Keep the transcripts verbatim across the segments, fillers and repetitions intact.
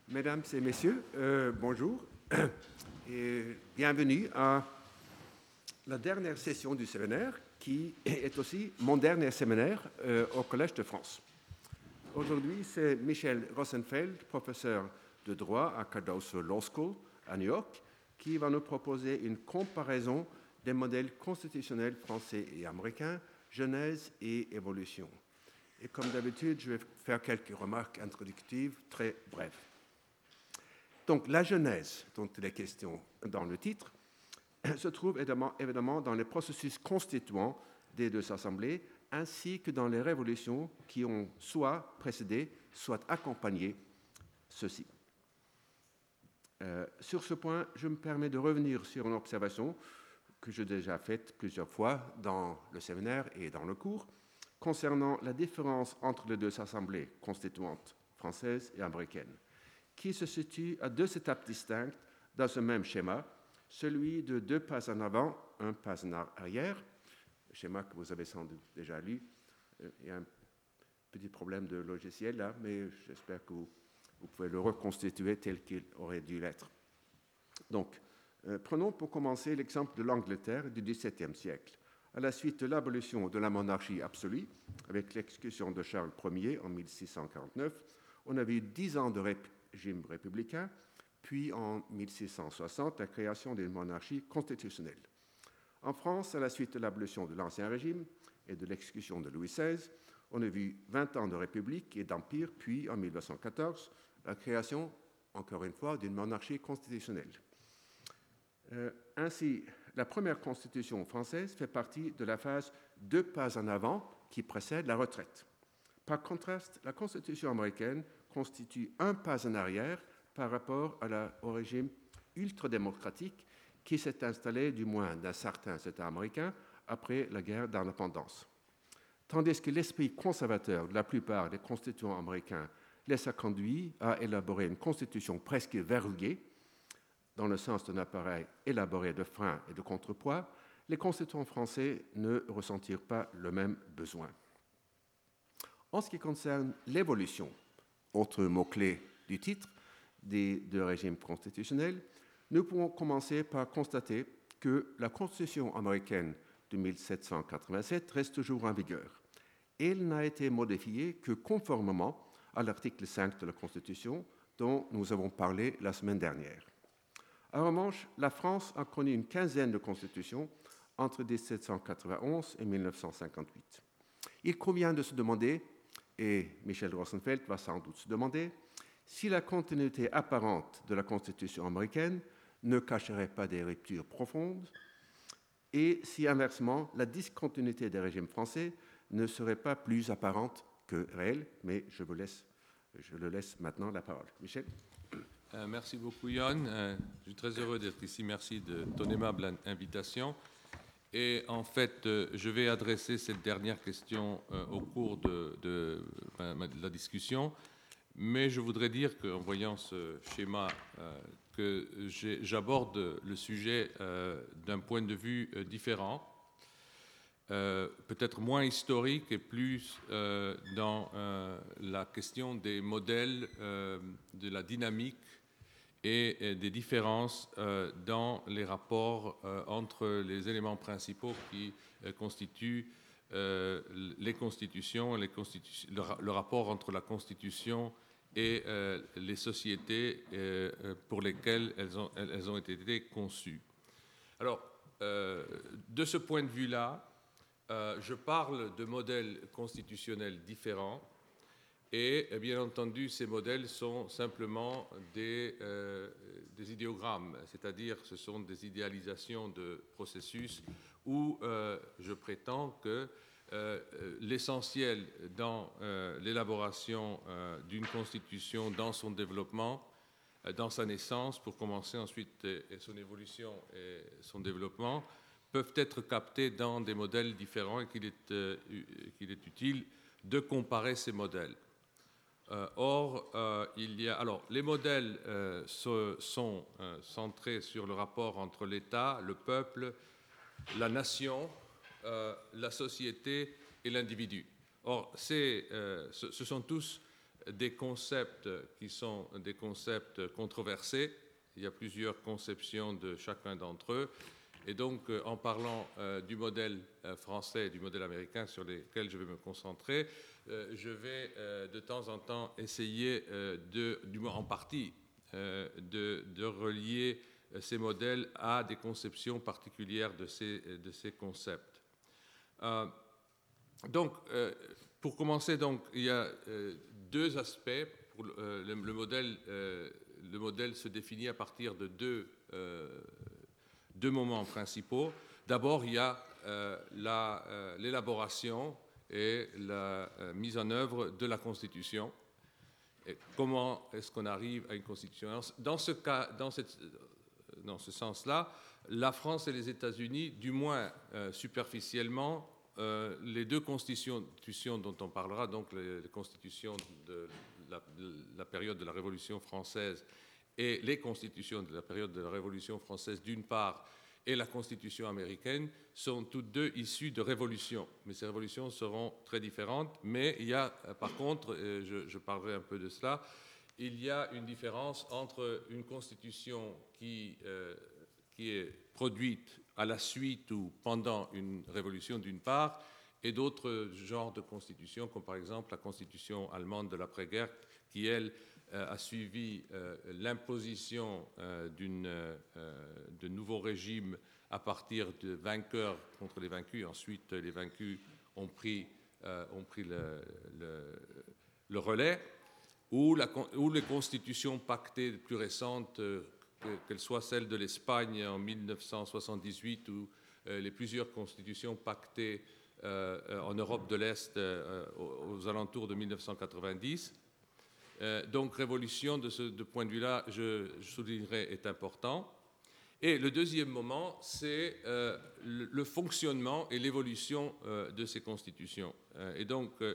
Mesdames et messieurs, euh, bonjour et bienvenue à la dernière session du séminaire qui est aussi mon dernier séminaire euh, au Collège de France. Aujourd'hui, c'est Michel Rosenfeld, professeur de droit à Cardozo Law School à New York, qui va nous proposer une comparaison des modèles constitutionnels français et américains, genèse et évolution. Et comme d'habitude, je vais faire quelques remarques introductives très brèves. Donc, la genèse dont il est question dans le titre se trouve évidemment, évidemment dans les processus constituants des deux assemblées, ainsi que dans les révolutions qui ont soit précédé, soit accompagné ceux-ci. Euh, sur ce point, je me permets de revenir sur une observation que j'ai déjà faite plusieurs fois dans le séminaire et dans le cours, concernant la différence entre les deux assemblées constituantes françaises et américaines, qui se situent à deux étapes distinctes dans ce même schéma, celui de deux pas en avant, un pas en arrière, le schéma que vous avez sans doute déjà lu. Il y a un petit problème de logiciel là, mais j'espère que vous, vous pouvez le reconstituer tel qu'il aurait dû l'être. Donc, euh, prenons pour commencer l'exemple de l'Angleterre du dix-septième siècle. À la suite de l'abolition de la monarchie absolue, avec l'exécution de Charles Ier en mille six cent quarante-neuf, on avait eu dix ans de régime républicain, puis en mille six cent soixante, la création d'une monarchie constitutionnelle. En France, à la suite de l'abolition de l'Ancien Régime et de l'exécution de Louis seize, on a vu vingt ans de république et d'empire, puis en mille neuf cent quatorze, la création, encore une fois, d'une monarchie constitutionnelle. Euh, ainsi, la première constitution française fait partie de la phase deux pas en avant qui précède la retraite. Par contraste, la constitution américaine constitue un pas en arrière par rapport à la, au régime ultra-démocratique qui s'est installé, du moins dans certains États américains, après la guerre d'indépendance. Tandis que l'esprit conservateur de la plupart des constituants américains les a conduits à élaborer une constitution presque verrouillée, dans le sens d'un appareil élaboré de freins et de contrepoids, les constituants français ne ressentirent pas le même besoin. En ce qui concerne l'évolution, autre mot-clé du titre, des deux régimes constitutionnels, nous pouvons commencer par constater que la Constitution américaine de mille sept cent quatre-vingt-sept reste toujours en vigueur. Elle n'a été modifiée que conformément à l'article cinq de la Constitution dont nous avons parlé la semaine dernière. En revanche, la France a connu une quinzaine de constitutions entre dix-sept cent quatre-vingt-onze et mille neuf cent cinquante-huit. Il convient de se demander, et Michel Rosenfeld va sans doute se demander, si la continuité apparente de la Constitution américaine ne cacherait pas des ruptures profondes, et si inversement, la discontinuité des régimes français ne serait pas plus apparente que réelle, mais je vous laisse, je le laisse maintenant la parole. Michel ? Euh, merci beaucoup, Yann. Euh, je suis très heureux d'être ici. Merci de ton aimable invitation. Et en fait, euh, je vais adresser cette dernière question euh, au cours de, de, euh, de la discussion. Mais je voudrais dire qu'en voyant ce schéma, euh, que j'aborde le sujet euh, d'un point de vue euh, différent, euh, peut-être moins historique et plus euh, dans euh, la question des modèles, euh, de la dynamique et, et des différences euh, dans les rapports euh, entre les éléments principaux qui euh, constituent euh, les constitutions, les constitu- le, le rapport entre la Constitution et euh, les sociétés euh, pour lesquelles elles ont, elles ont été conçues. Alors, euh, de ce point de vue-là, euh, je parle de modèles constitutionnels différents et, bien entendu, ces modèles sont simplement des, euh, des idéogrammes, c'est-à-dire ce sont des idéalisations de processus où euh, je prétends que Euh, l'essentiel dans euh, l'élaboration euh, d'une constitution, dans son développement, euh, dans sa naissance, pour commencer ensuite et, et son évolution et son développement, peuvent être captés dans des modèles différents et qu'il est, euh, qu'il est utile de comparer ces modèles. Euh, or, euh, il y a, alors, les modèles euh, se, sont euh, centrés sur le rapport entre l'État, le peuple, la nation, Euh, la société et l'individu. Or, euh, ce, ce sont tous des concepts qui sont des concepts controversés. Il y a plusieurs conceptions de chacun d'entre eux. Et donc, euh, en parlant euh, du modèle euh, français et du modèle américain sur lesquels je vais me concentrer, euh, je vais euh, de temps en temps essayer, euh, de, du moins en partie, euh, de, de relier euh, ces modèles à des conceptions particulières de ces, de ces concepts. Euh, donc, euh, pour commencer, donc, il y a euh, deux aspects. Pour, euh, le, le, modèle, euh, le modèle se définit à partir de deux euh, deux moments principaux. D'abord, il y a euh, l'élaboration euh, et la euh, mise en œuvre de la Constitution. Et comment est-ce qu'on arrive à une Constitution? Dans ce cas, dans, cette, dans ce sens-là, la France et les États-Unis, du moins euh, superficiellement, euh, les deux constitutions dont on parlera, donc les, les constitutions de la, de la période de la Révolution française et les constitutions de la période de la Révolution française d'une part et la Constitution américaine sont toutes deux issues de révolutions. Mais ces révolutions seront très différentes. Mais il y a, par contre, et je, je parlerai un peu de cela, il y a une différence entre une Constitution qui, euh, qui est produite à la suite ou pendant une révolution d'une part et d'autres genres de constitutions, comme par exemple la Constitution allemande de l'après-guerre, qui, elle, a suivi euh, l'imposition euh, d'une, euh, de nouveaux régimes à partir de vainqueurs contre les vaincus. Ensuite, les vaincus ont pris, euh, ont pris le, le, le relais, ou, la, ou les constitutions pactées plus récentes, euh, qu'elles soient celles de l'Espagne en mille neuf cent soixante-dix-huit ou euh, les plusieurs constitutions pactées euh, en Europe de l'Est euh, aux, aux alentours de mille neuf cent quatre-vingt-dix. Euh, donc, révolution, de ce de point de vue-là, je, je soulignerai, est important. Et le deuxième moment, c'est euh, le, le fonctionnement et l'évolution euh, de ces constitutions. Euh, et donc, euh,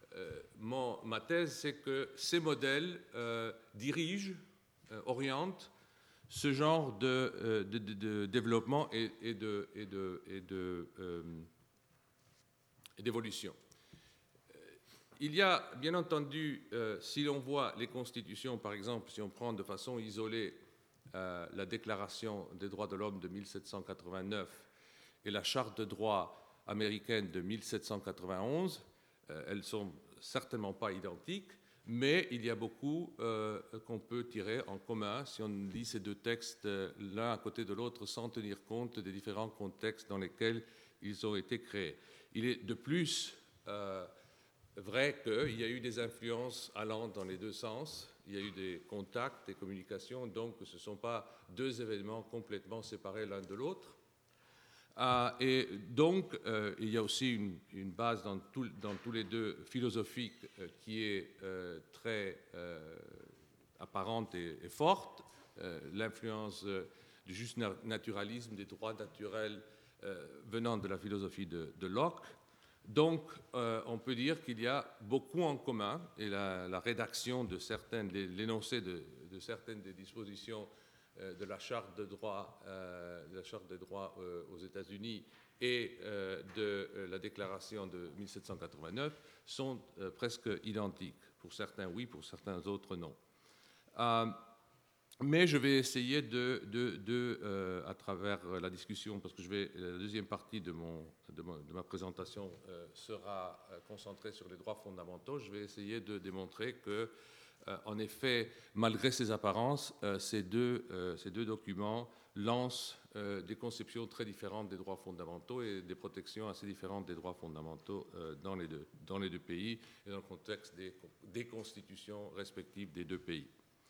mon, ma thèse, c'est que ces modèles euh, dirigent, euh, orientent ce genre de, euh, de, de, de développement et, et de, et de, et de, euh, et d'évolution. Il y a, bien entendu, euh, si l'on voit les constitutions, par exemple, si on prend de façon isolée euh, la Déclaration des droits de l'homme de mille sept cent quatre-vingt-neuf et la Charte de droit américaine de mille sept cent quatre-vingt-onze, euh, elles ne sont certainement pas identiques, mais il y a beaucoup euh, qu'on peut tirer en commun si on lit ces deux textes euh, l'un à côté de l'autre sans tenir compte des différents contextes dans lesquels ils ont été créés. Il est de plus euh, vrai qu'il y a eu des influences allant dans les deux sens, il y a eu des contacts, des communications, donc ce ne sont pas deux événements complètement séparés l'un de l'autre. Euh, et donc, euh, il y a aussi une, une base dans, tout, dans tous les deux philosophique euh, qui est euh, très euh, apparente et, et forte, euh, l'influence euh, du juste naturalisme, des droits naturels euh, venant de la philosophie de, de Locke. Donc, euh, on peut dire qu'il y a beaucoup en commun, et la, la rédaction de certaines, l'énoncé de, de certaines des dispositions euh, de la Charte de droit, euh, de la Charte des droits euh, aux États-Unis et euh, de euh, la Déclaration de mille sept cent quatre-vingt-neuf sont euh, presque identiques. Pour certains, oui, pour certains autres, non. Euh, Mais je vais essayer de, de, de euh, à travers la discussion, parce que je vais, la deuxième partie de, mon, de, ma, de ma présentation euh, sera concentrée sur les droits fondamentaux, je vais essayer de démontrer que, euh, en effet, malgré ces apparences, euh, ces, deux, euh, ces deux documents lancent euh, des conceptions très différentes des droits fondamentaux et des protections assez différentes des droits fondamentaux euh, dans, les deux, dans les deux pays et dans le contexte des, des constitutions respectives des deux pays.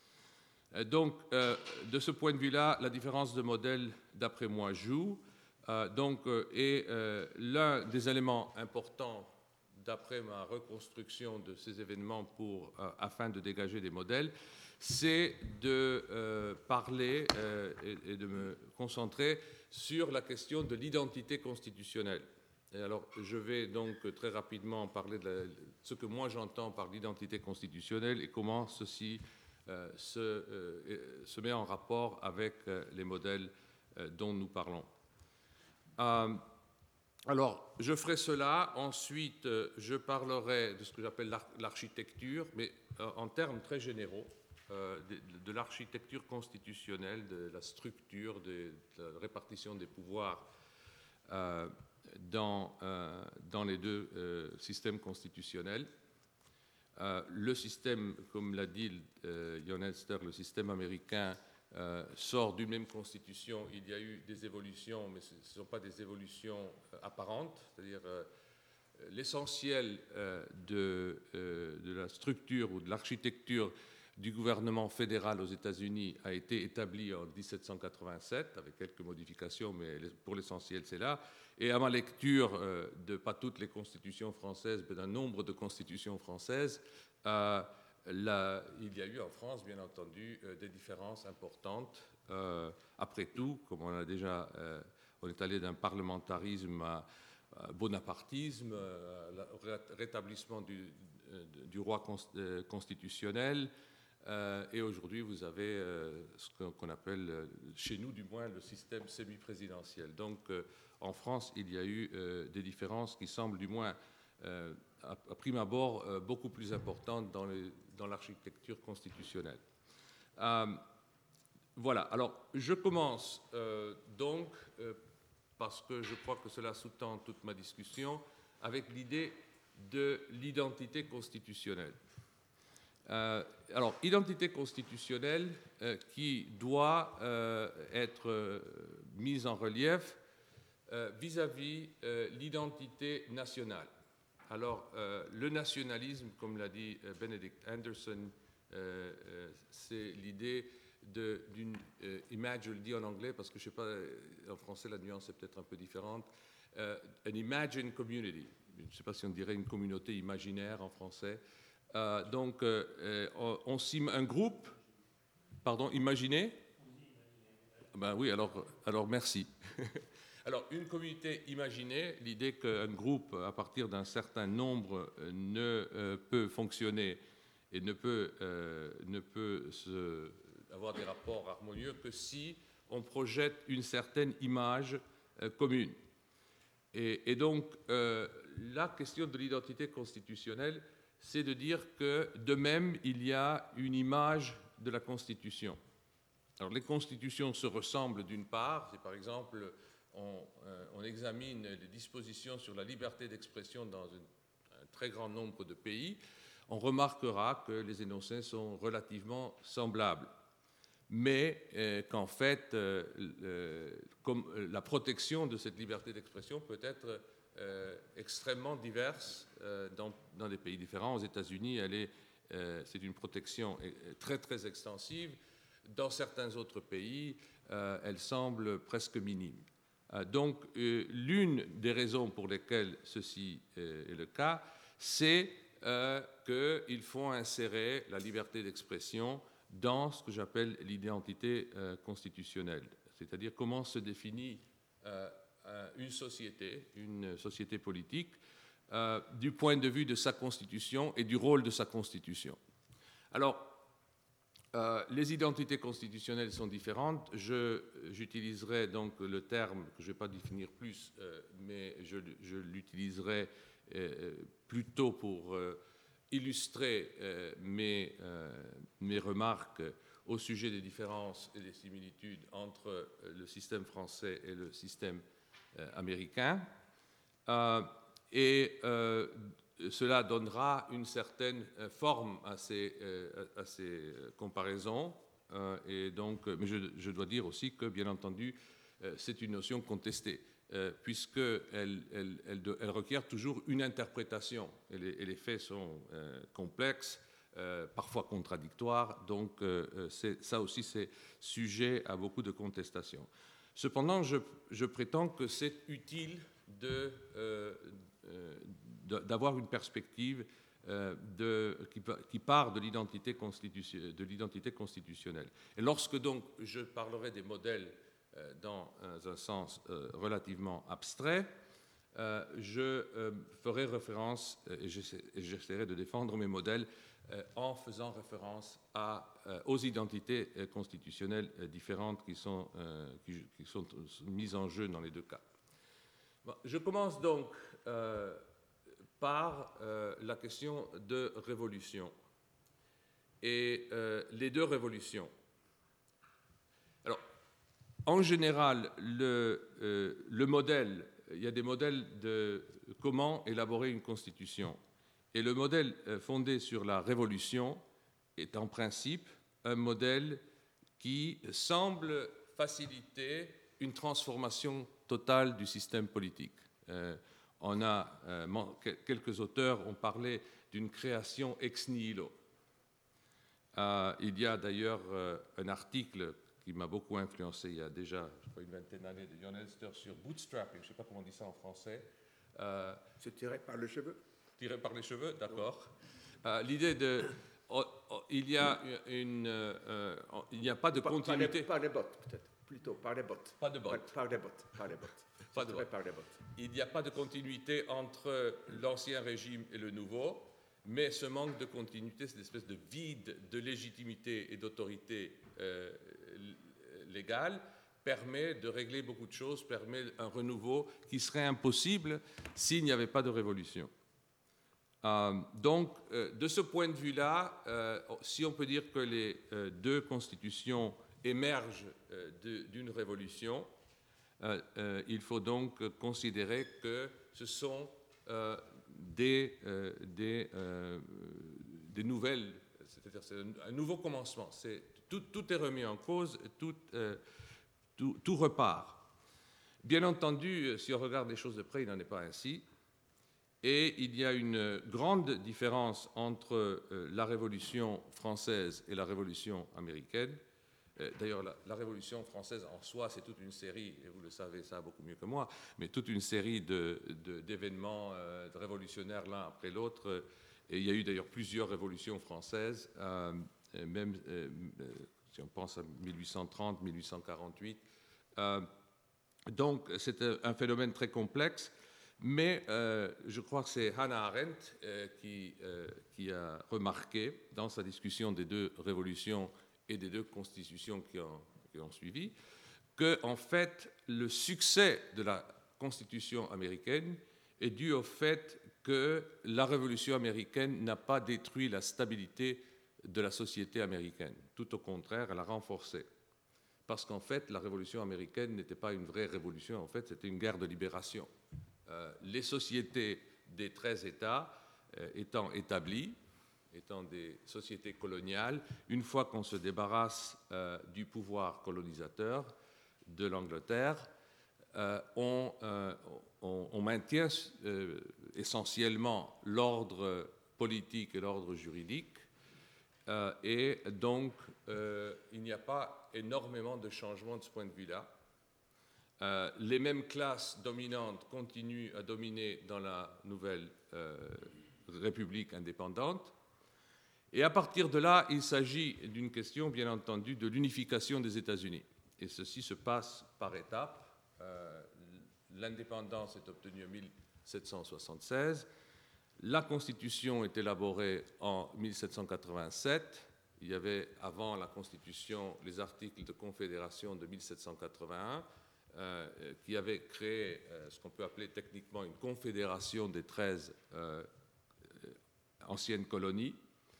Donc, euh, de ce point de vue-là, la différence de modèle, d'après moi, joue. Euh, donc, euh, et euh, l'un des éléments importants, d'après ma reconstruction de ces événements pour, euh, afin de dégager des modèles, c'est de euh, parler euh, et, et de me concentrer sur la question de l'identité constitutionnelle. Et alors, je vais donc très rapidement parler de la, ce que moi j'entends par l'identité constitutionnelle et comment ceci Euh, se, euh, se met en rapport avec euh, les modèles euh, dont nous parlons. Euh, Alors, je ferai cela. Ensuite, je parlerai de ce que j'appelle l'architecture, mais en termes très généraux, euh, de, de l'architecture constitutionnelle, de la structure, de, de la répartition des pouvoirs euh, dans, euh, dans les deux euh, systèmes constitutionnels. Euh, le système, comme l'a dit euh, Jon Elster, le système américain euh, sort d'une même constitution. Il y a eu des évolutions, mais ce ne sont pas des évolutions euh, apparentes. C'est-à-dire euh, l'essentiel euh, de, euh, de la structure ou de l'architecture du gouvernement fédéral aux États-Unis a été établi en dix-sept cent quatre-vingt-sept, avec quelques modifications, mais pour l'essentiel, c'est là. Et à ma lecture euh, de pas toutes les constitutions françaises, mais d'un nombre de constitutions françaises, euh, là, il y a eu en France, bien entendu, euh, des différences importantes. Euh, après tout, comme on a déjà, euh, on est allé d'un parlementarisme à, à bonapartisme, à rétablissement du, du roi constitutionnel. Euh, et aujourd'hui, vous avez euh, ce qu'on appelle, euh, chez nous du moins, le système semi-présidentiel. Donc, euh, en France, il y a eu euh, des différences qui semblent, du moins, euh, à, à prime abord, euh, beaucoup plus importantes dans, les, dans l'architecture constitutionnelle. Euh, voilà. Alors, je commence euh, donc, euh, parce que je crois que cela sous-tend toute ma discussion, avec l'idée de l'identité constitutionnelle. Euh, alors, identité constitutionnelle euh, qui doit euh, être euh, mise en relief euh, vis-à-vis euh, l'identité nationale. Alors, euh, le nationalisme, comme l'a dit euh, Benedict Anderson, euh, euh, c'est l'idée d'une euh, image, je le dis en anglais parce que je ne sais pas, en français la nuance est peut-être un peu différente, euh, an imagined community. Je ne sais pas si on dirait une communauté imaginaire en français. Euh, donc, euh, on, on s'im... un groupe, pardon, imaginé. Ben oui, alors, alors merci. Alors, une communauté imaginée, l'idée qu'un groupe, à partir d'un certain nombre, ne euh, peut fonctionner et ne peut, euh, ne peut se, avoir des rapports harmonieux que si on projette une certaine image euh, commune. Et, et donc, euh, la question de l'identité constitutionnelle, c'est de dire que, de même, il y a une image de la Constitution. Alors, les constitutions se ressemblent d'une part, c'est par exemple, on, euh, on examine les dispositions sur la liberté d'expression dans un, un très grand nombre de pays, on remarquera que les énoncés sont relativement semblables, mais euh, qu'en fait, euh, euh, comme, euh, la protection de cette liberté d'expression peut être Euh, extrêmement diverses euh, dans, dans des pays différents. Aux États-Unis, elle est, euh, c'est une protection très très extensive. Dans certains autres pays, euh, elle semble presque minime. Euh, donc, euh, l'une des raisons pour lesquelles ceci euh, est le cas, c'est euh, qu'il faut insérer la liberté d'expression dans ce que j'appelle l'identité euh, constitutionnelle. C'est-à-dire comment se définit euh, une société, une société politique, euh, du point de vue de sa constitution et du rôle de sa constitution. Alors, euh, les identités constitutionnelles sont différentes. Je, j'utiliserai donc le terme que je ne vais pas définir plus, euh, mais je, je l'utiliserai euh, plutôt pour euh, illustrer euh, mes, euh, mes remarques au sujet des différences et des similitudes entre le système français et le système Euh, américain, euh, et euh, cela donnera une certaine forme à ces, euh, à ces comparaisons. Euh, et donc, mais je, je dois dire aussi que, bien entendu, euh, c'est une notion contestée, euh, puisqu'elle elle, elle, elle requiert toujours une interprétation, et les, et les faits sont euh, complexes, euh, parfois contradictoires, donc euh, c'est, ça aussi c'est sujet à beaucoup de contestations. Cependant, je, je prétends que c'est utile de, euh, de, d'avoir une perspective euh, de, qui, qui part de l'identité, constitu, de l'identité constitutionnelle. Et lorsque donc je parlerai des modèles euh, dans un sens euh, relativement abstrait, euh, je euh, ferai référence, et j'essaierai de défendre mes modèles euh, en faisant référence à, euh, aux identités euh, constitutionnelles euh, différentes qui sont, euh, qui, qui sont mises en jeu dans les deux cas. Bon, je commence donc euh, par euh, la question de révolution et euh, les deux révolutions. Alors, en général, le, euh, le modèle, il y a des modèles de comment élaborer une constitution. Et le modèle euh, fondé sur la révolution est en principe un modèle qui semble faciliter une transformation totale du système politique. Euh, on a, euh, quelques auteurs ont parlé d'une création ex nihilo. Euh, il y a d'ailleurs euh, un article qui m'a beaucoup influencé il y a déjà je crois, une vingtaine d'années de Jon Elster sur bootstrapping, je ne sais pas comment on dit ça en français. Euh, Se tirer par les cheveux. Tiré par les cheveux, d'accord. Euh, L'idée de... Oh, oh, il y a une... Euh, oh, il n'y a pas de par, continuité... Par les, par les bottes, peut-être. Plutôt par les bottes. Pas de bottes. Par, par les bottes. Par les bottes. Pas de bottes. Par les bottes. Il n'y a pas de continuité entre l'ancien régime et le nouveau, mais ce manque de continuité, cette espèce de vide de légitimité et d'autorité euh, légale, permet de régler beaucoup de choses, permet un renouveau qui serait impossible s'il n'y avait pas de révolution. Euh, donc, euh, de ce point de vue-là, euh, si on peut dire que les euh, deux constitutions émergent euh, d'une révolution, euh, euh, il faut donc considérer que ce sont euh, des, euh, des, euh, des nouvelles, c'est-à-dire c'est un, un nouveau commencement. C'est, tout, tout est remis en cause, tout, euh, tout, tout repart. Bien entendu, si on regarde les choses de près, il n'en est pas ainsi. Et il y a une grande différence entre euh, la Révolution française et la Révolution américaine. Euh, D'ailleurs, la, la Révolution française en soi, c'est toute une série, et vous le savez ça beaucoup mieux que moi, mais toute une série de, de, d'événements euh, de révolutionnaires l'un après l'autre. Et il y a eu d'ailleurs plusieurs révolutions françaises, euh, même euh, si on pense à mille huit cent trente, mille huit cent quarante-huit. Euh, donc, c'est un phénomène très complexe. Mais euh, je crois que c'est Hannah Arendt euh, qui, euh, qui a remarqué dans sa discussion des deux révolutions et des deux constitutions qui ont, qui ont suivi que, en fait, le succès de la Constitution américaine est dû au fait que la Révolution américaine n'a pas détruit la stabilité de la société américaine. Tout au contraire, elle l'a renforcée. Parce qu'en fait, la Révolution américaine n'était pas une vraie révolution, en fait, c'était une guerre de libération. Euh, les sociétés des treize États euh, étant établies, étant des sociétés coloniales, une fois qu'on se débarrasse euh, du pouvoir colonisateur de l'Angleterre, euh, on, euh, on, on maintient euh, essentiellement l'ordre politique et l'ordre juridique, euh, et donc euh, il n'y a pas énormément de changements de ce point de vue-là. Euh, les mêmes classes dominantes continuent à dominer dans la nouvelle euh, République indépendante. Et à partir de là, il s'agit d'une question, bien entendu, de l'unification des États-Unis. Et ceci se passe par étapes. Euh, l'indépendance est obtenue en mille sept cent soixante-seize. La Constitution est élaborée en mille sept cent quatre-vingt-sept. Il y avait, avant la Constitution, les articles de Confédération de mille sept cent quatre-vingt-un. Euh, qui avait créé euh, ce qu'on peut appeler techniquement une confédération des treize euh, anciennes colonies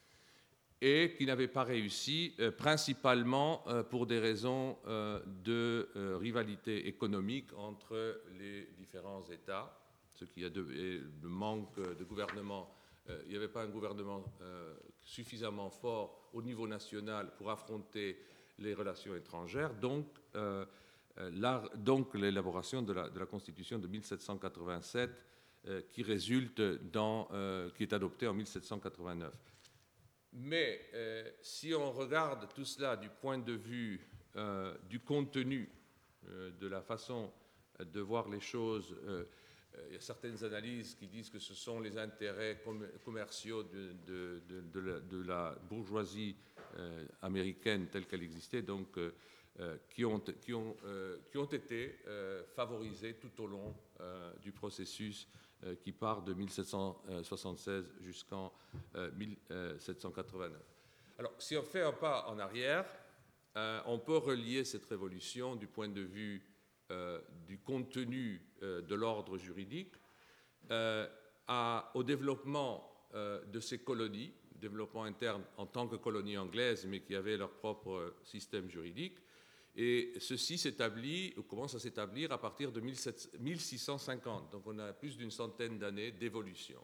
et qui n'avait pas réussi, euh, principalement euh, pour des raisons euh, de euh, rivalité économique entre les différents États, ce qui a de, et le manque de gouvernement. Euh, il n'y avait pas un gouvernement euh, suffisamment fort au niveau national pour affronter les relations étrangères, donc euh, La, donc l'élaboration de la, de la Constitution de mille sept cent quatre-vingt-sept euh, qui résulte dans, euh, qui est adoptée en mille sept cent quatre-vingt-neuf. Mais euh, si on regarde tout cela du point de vue euh, du contenu, euh, de la façon de voir les choses, euh, il y a certaines analyses qui disent que ce sont les intérêts com- commerciaux de, de, de, de, la, de la bourgeoisie euh, américaine telle qu'elle existait, donc euh, Euh, qui, ont, qui, ont, euh, qui ont été euh, favorisés tout au long euh, du processus euh, qui part de mille sept cent soixante-seize jusqu'en euh, mille sept cent quatre-vingt-neuf. Alors, si on fait un pas en arrière, euh, on peut relier cette révolution du point de vue euh, du contenu euh, de l'ordre juridique euh, à, au développement euh, de ces colonies, développement interne en tant que colonies anglaises, mais qui avaient leur propre système juridique. Et ceci s'établit, ou commence à s'établir à partir de mille six cent cinquante. Donc on a plus d'une centaine d'années d'évolution.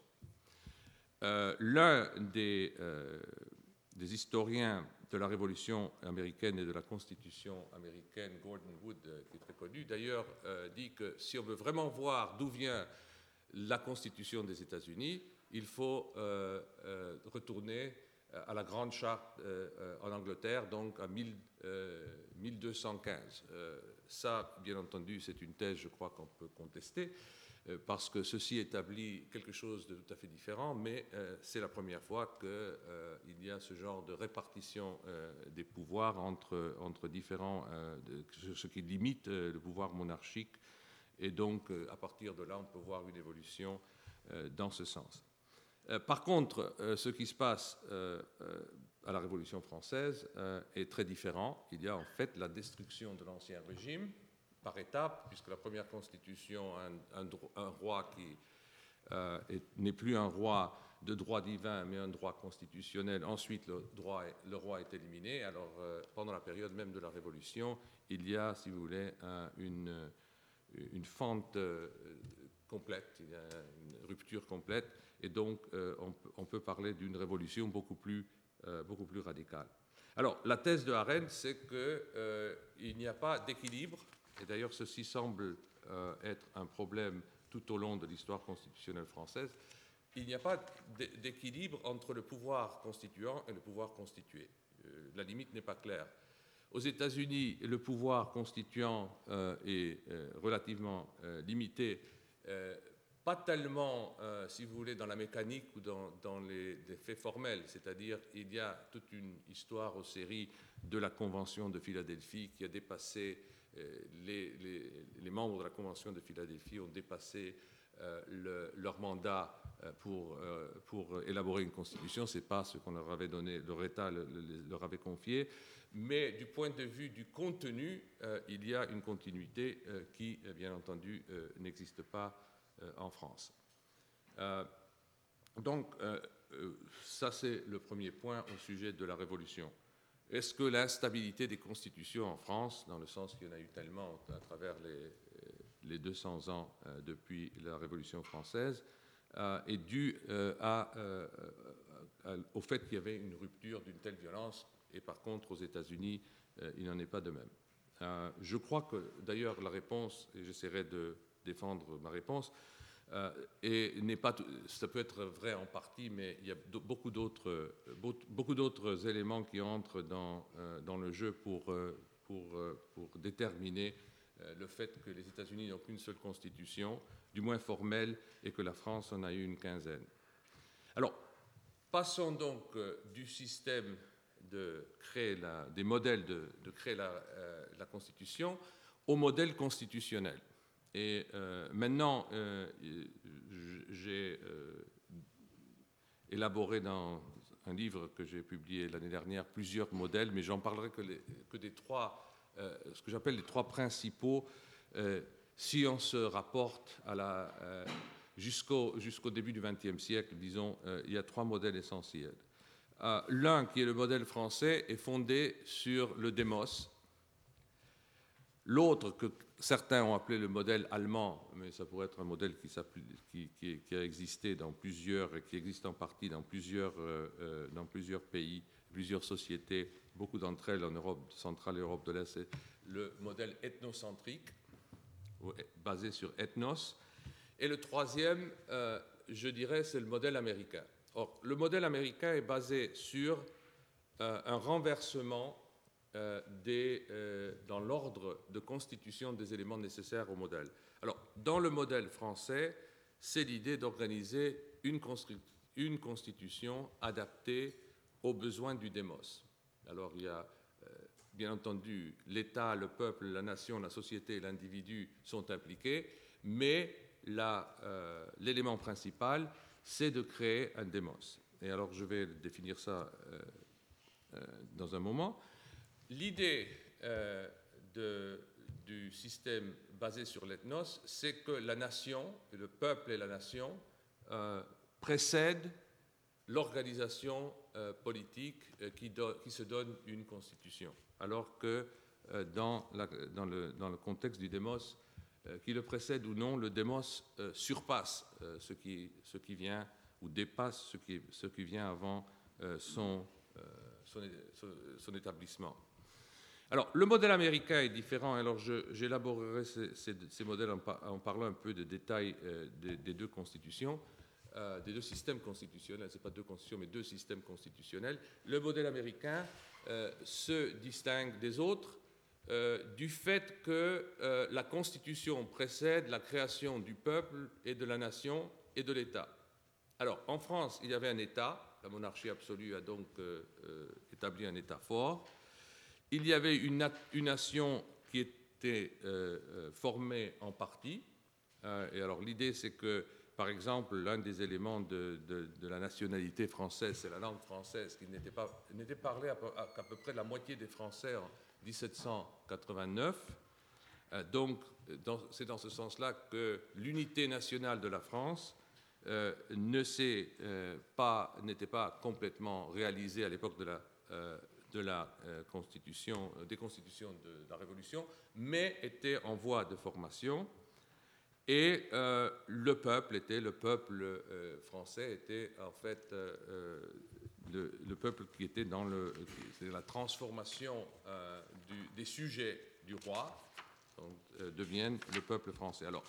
Euh, l'un des, euh, des historiens de la Révolution américaine et de la Constitution américaine, Gordon Wood, euh, qui est très connu d'ailleurs, euh, dit que si on veut vraiment voir d'où vient la Constitution des États-Unis, il faut euh, euh, retourner à la Grande Charte euh, en Angleterre, donc à mille, euh, mille deux cent quinze. Euh, ça, bien entendu, c'est une thèse, je crois, qu'on peut contester, euh, parce que ceci établit quelque chose de tout à fait différent, mais euh, c'est la première fois qu'il euh, y a ce genre de répartition euh, des pouvoirs entre, entre différents, euh, de, ce qui limite euh, le pouvoir monarchique, et donc, euh, à partir de là, on peut voir une évolution euh, dans ce sens. Par contre, ce qui se passe à la Révolution française est très différent. Il y a en fait la destruction de l'Ancien Régime par étapes, puisque la première constitution a un, un, un roi qui euh, n'est plus un roi de droit divin, mais un droit constitutionnel. Ensuite, le, droit, le roi est éliminé. Alors, euh, pendant la période même de la Révolution, il y a, si vous voulez, un, une, une fente euh, complète, il y a une rupture complète. Et donc, euh, on, on peut parler d'une révolution beaucoup plus, euh, beaucoup plus radicale. Alors, la thèse de Arendt, c'est qu'il euh, n'y a pas d'équilibre, et d'ailleurs, ceci semble euh, être un problème tout au long de l'histoire constitutionnelle française. Il n'y a pas d'équilibre entre le pouvoir constituant et le pouvoir constitué. Euh, la limite n'est pas claire. Aux États-Unis, le pouvoir constituant euh, est euh, relativement euh, limité. Euh, Pas tellement, euh, si vous voulez, dans la mécanique ou dans, dans les, les faits formels, c'est-à-dire il y a toute une histoire aux séries de la Convention de Philadelphie qui a dépassé, euh, les, les, les membres de la Convention de Philadelphie ont dépassé euh, le, leur mandat euh, pour, euh, pour élaborer une constitution, ce n'est pas ce qu'on leur avait donné, leur État le, le, leur avait confié, mais du point de vue du contenu, euh, il y a une continuité euh, qui, bien entendu, euh, n'existe pas en France. Euh, donc, euh, ça c'est le premier point au sujet de la Révolution. Est-ce que l'instabilité des constitutions en France, dans le sens qu'il y en a eu tellement à travers les, les deux cents ans euh, depuis la Révolution française, euh, est due euh, à, euh, à, au fait qu'il y avait une rupture d'une telle violence, et par contre aux États-Unis, euh, il n'en est pas de même. Euh, je crois que d'ailleurs la réponse, et j'essaierai de défendre ma réponse, euh, et n'est pas, ça peut être vrai en partie, mais il y a beaucoup d'autres, beaucoup d'autres éléments qui entrent dans, euh, dans le jeu pour, pour, pour déterminer le fait que les États-Unis n'ont qu'une seule constitution, du moins formelle, et que la France en a eu une quinzaine. Alors, passons donc du système de créer la, des modèles de, de créer la, euh, la constitution au modèle constitutionnel. Et euh, maintenant, euh, j'ai euh, élaboré dans un livre que j'ai publié l'année dernière plusieurs modèles, mais j'en parlerai que, les, que des trois, euh, ce que j'appelle les trois principaux, euh, si on se rapporte à la, euh, jusqu'au, jusqu'au début du vingtième siècle, disons, euh, il y a trois modèles essentiels. Euh, l'un, qui est le modèle français, est fondé sur le démos. L'autre, que certains ont appelé le modèle allemand, mais ça pourrait être un modèle qui, qui, qui, qui a existé dans plusieurs, qui existe en partie dans plusieurs, euh, dans plusieurs pays, plusieurs sociétés, beaucoup d'entre elles en Europe centrale et Europe de l'Est, c'est le modèle ethnocentrique, basé sur ethnos. Et le troisième, euh, je dirais, c'est le modèle américain. Or, le modèle américain est basé sur euh, un renversement Euh, des, euh, dans l'ordre de constitution des éléments nécessaires au modèle. Alors, dans le modèle français, c'est l'idée d'organiser une, une constitution adaptée aux besoins du démos. Alors, il y a, euh, bien entendu, l'État, le peuple, la nation, la société et l'individu sont impliqués, mais la, euh, l'élément principal, c'est de créer un démos. Et alors, je vais définir ça euh, euh, dans un moment. L'idée euh, de, du système basé sur l'ethnos, c'est que la nation, le peuple et la nation, euh, précèdent l'organisation euh, politique euh, qui, do, qui se donne une constitution, alors que euh, dans, la, dans, le, dans le contexte du démos, euh, qui le précède ou non, le démos euh, surpasse euh, ce, qui, ce qui vient ou dépasse ce qui, ce qui vient avant euh, son, euh, son, son, son établissement. Alors, le modèle américain est différent. Alors, j'élaborerai ces, ces, ces modèles en, par, en parlant un peu de détails euh, des, des deux constitutions. Euh, des deux systèmes constitutionnels, ce n'est pas deux constitutions, mais deux systèmes constitutionnels. Le modèle américain euh, se distingue des autres euh, du fait que euh, la Constitution précède la création du peuple et de la nation et de l'État. Alors, en France, il y avait un État, la monarchie absolue a donc euh, euh, établi un État fort. Il y avait une, une nation qui était euh, euh, formée en partie, euh, et alors l'idée c'est que par exemple, l'un des éléments de, de, de la nationalité française, c'est la langue française, qui n'était pas n'était parlée qu'à peu près la moitié des Français en dix-sept cent quatre-vingt-neuf. Euh, donc, c'est dans ce sens-là que l'unité nationale de la France euh, ne s'est, euh, pas, n'était pas complètement réalisée à l'époque de la, euh, de la euh, constitution, des constitutions de, de la Révolution, mais était en voie de formation. Et euh, le peuple était, le peuple euh, français était en fait euh, le, le peuple qui était dans le, c'est la transformation euh, du, des sujets du roi, donc, euh, deviennent le peuple français. Alors,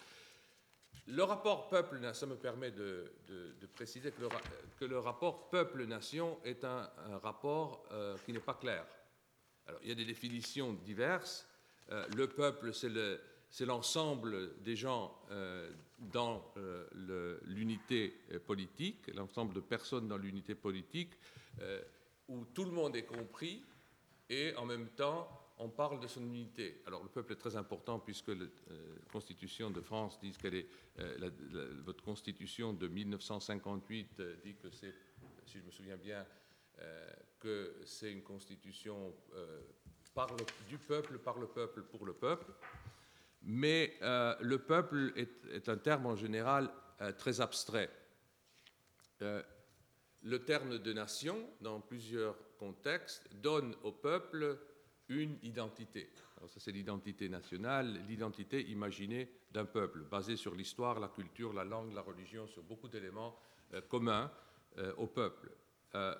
le rapport peuple, ça me permet de, de, de préciser que le, que le rapport peuple-nation est un, un rapport euh, qui n'est pas clair. Alors, il y a des définitions diverses. Euh, le peuple, c'est le c'est l'ensemble des gens euh, dans euh, l'unité politique, l'ensemble de personnes dans l'unité politique, euh, où tout le monde est compris, et en même temps, on parle de son unité. Alors, le peuple est très important, puisque la euh, Constitution de France dit qu'elle est, euh, la, la, votre Constitution de mille neuf cent cinquante-huit euh, dit que c'est, si je me souviens bien, euh, que c'est une Constitution euh, par le, du peuple, par le peuple, pour le peuple. Mais euh, le peuple est, est un terme en général euh, très abstrait. Euh, le terme de nation, dans plusieurs contextes, donne au peuple une identité. Alors ça, c'est l'identité nationale, l'identité imaginée d'un peuple, basée sur l'histoire, la culture, la langue, la religion, sur beaucoup d'éléments euh, communs euh, au peuple. Euh,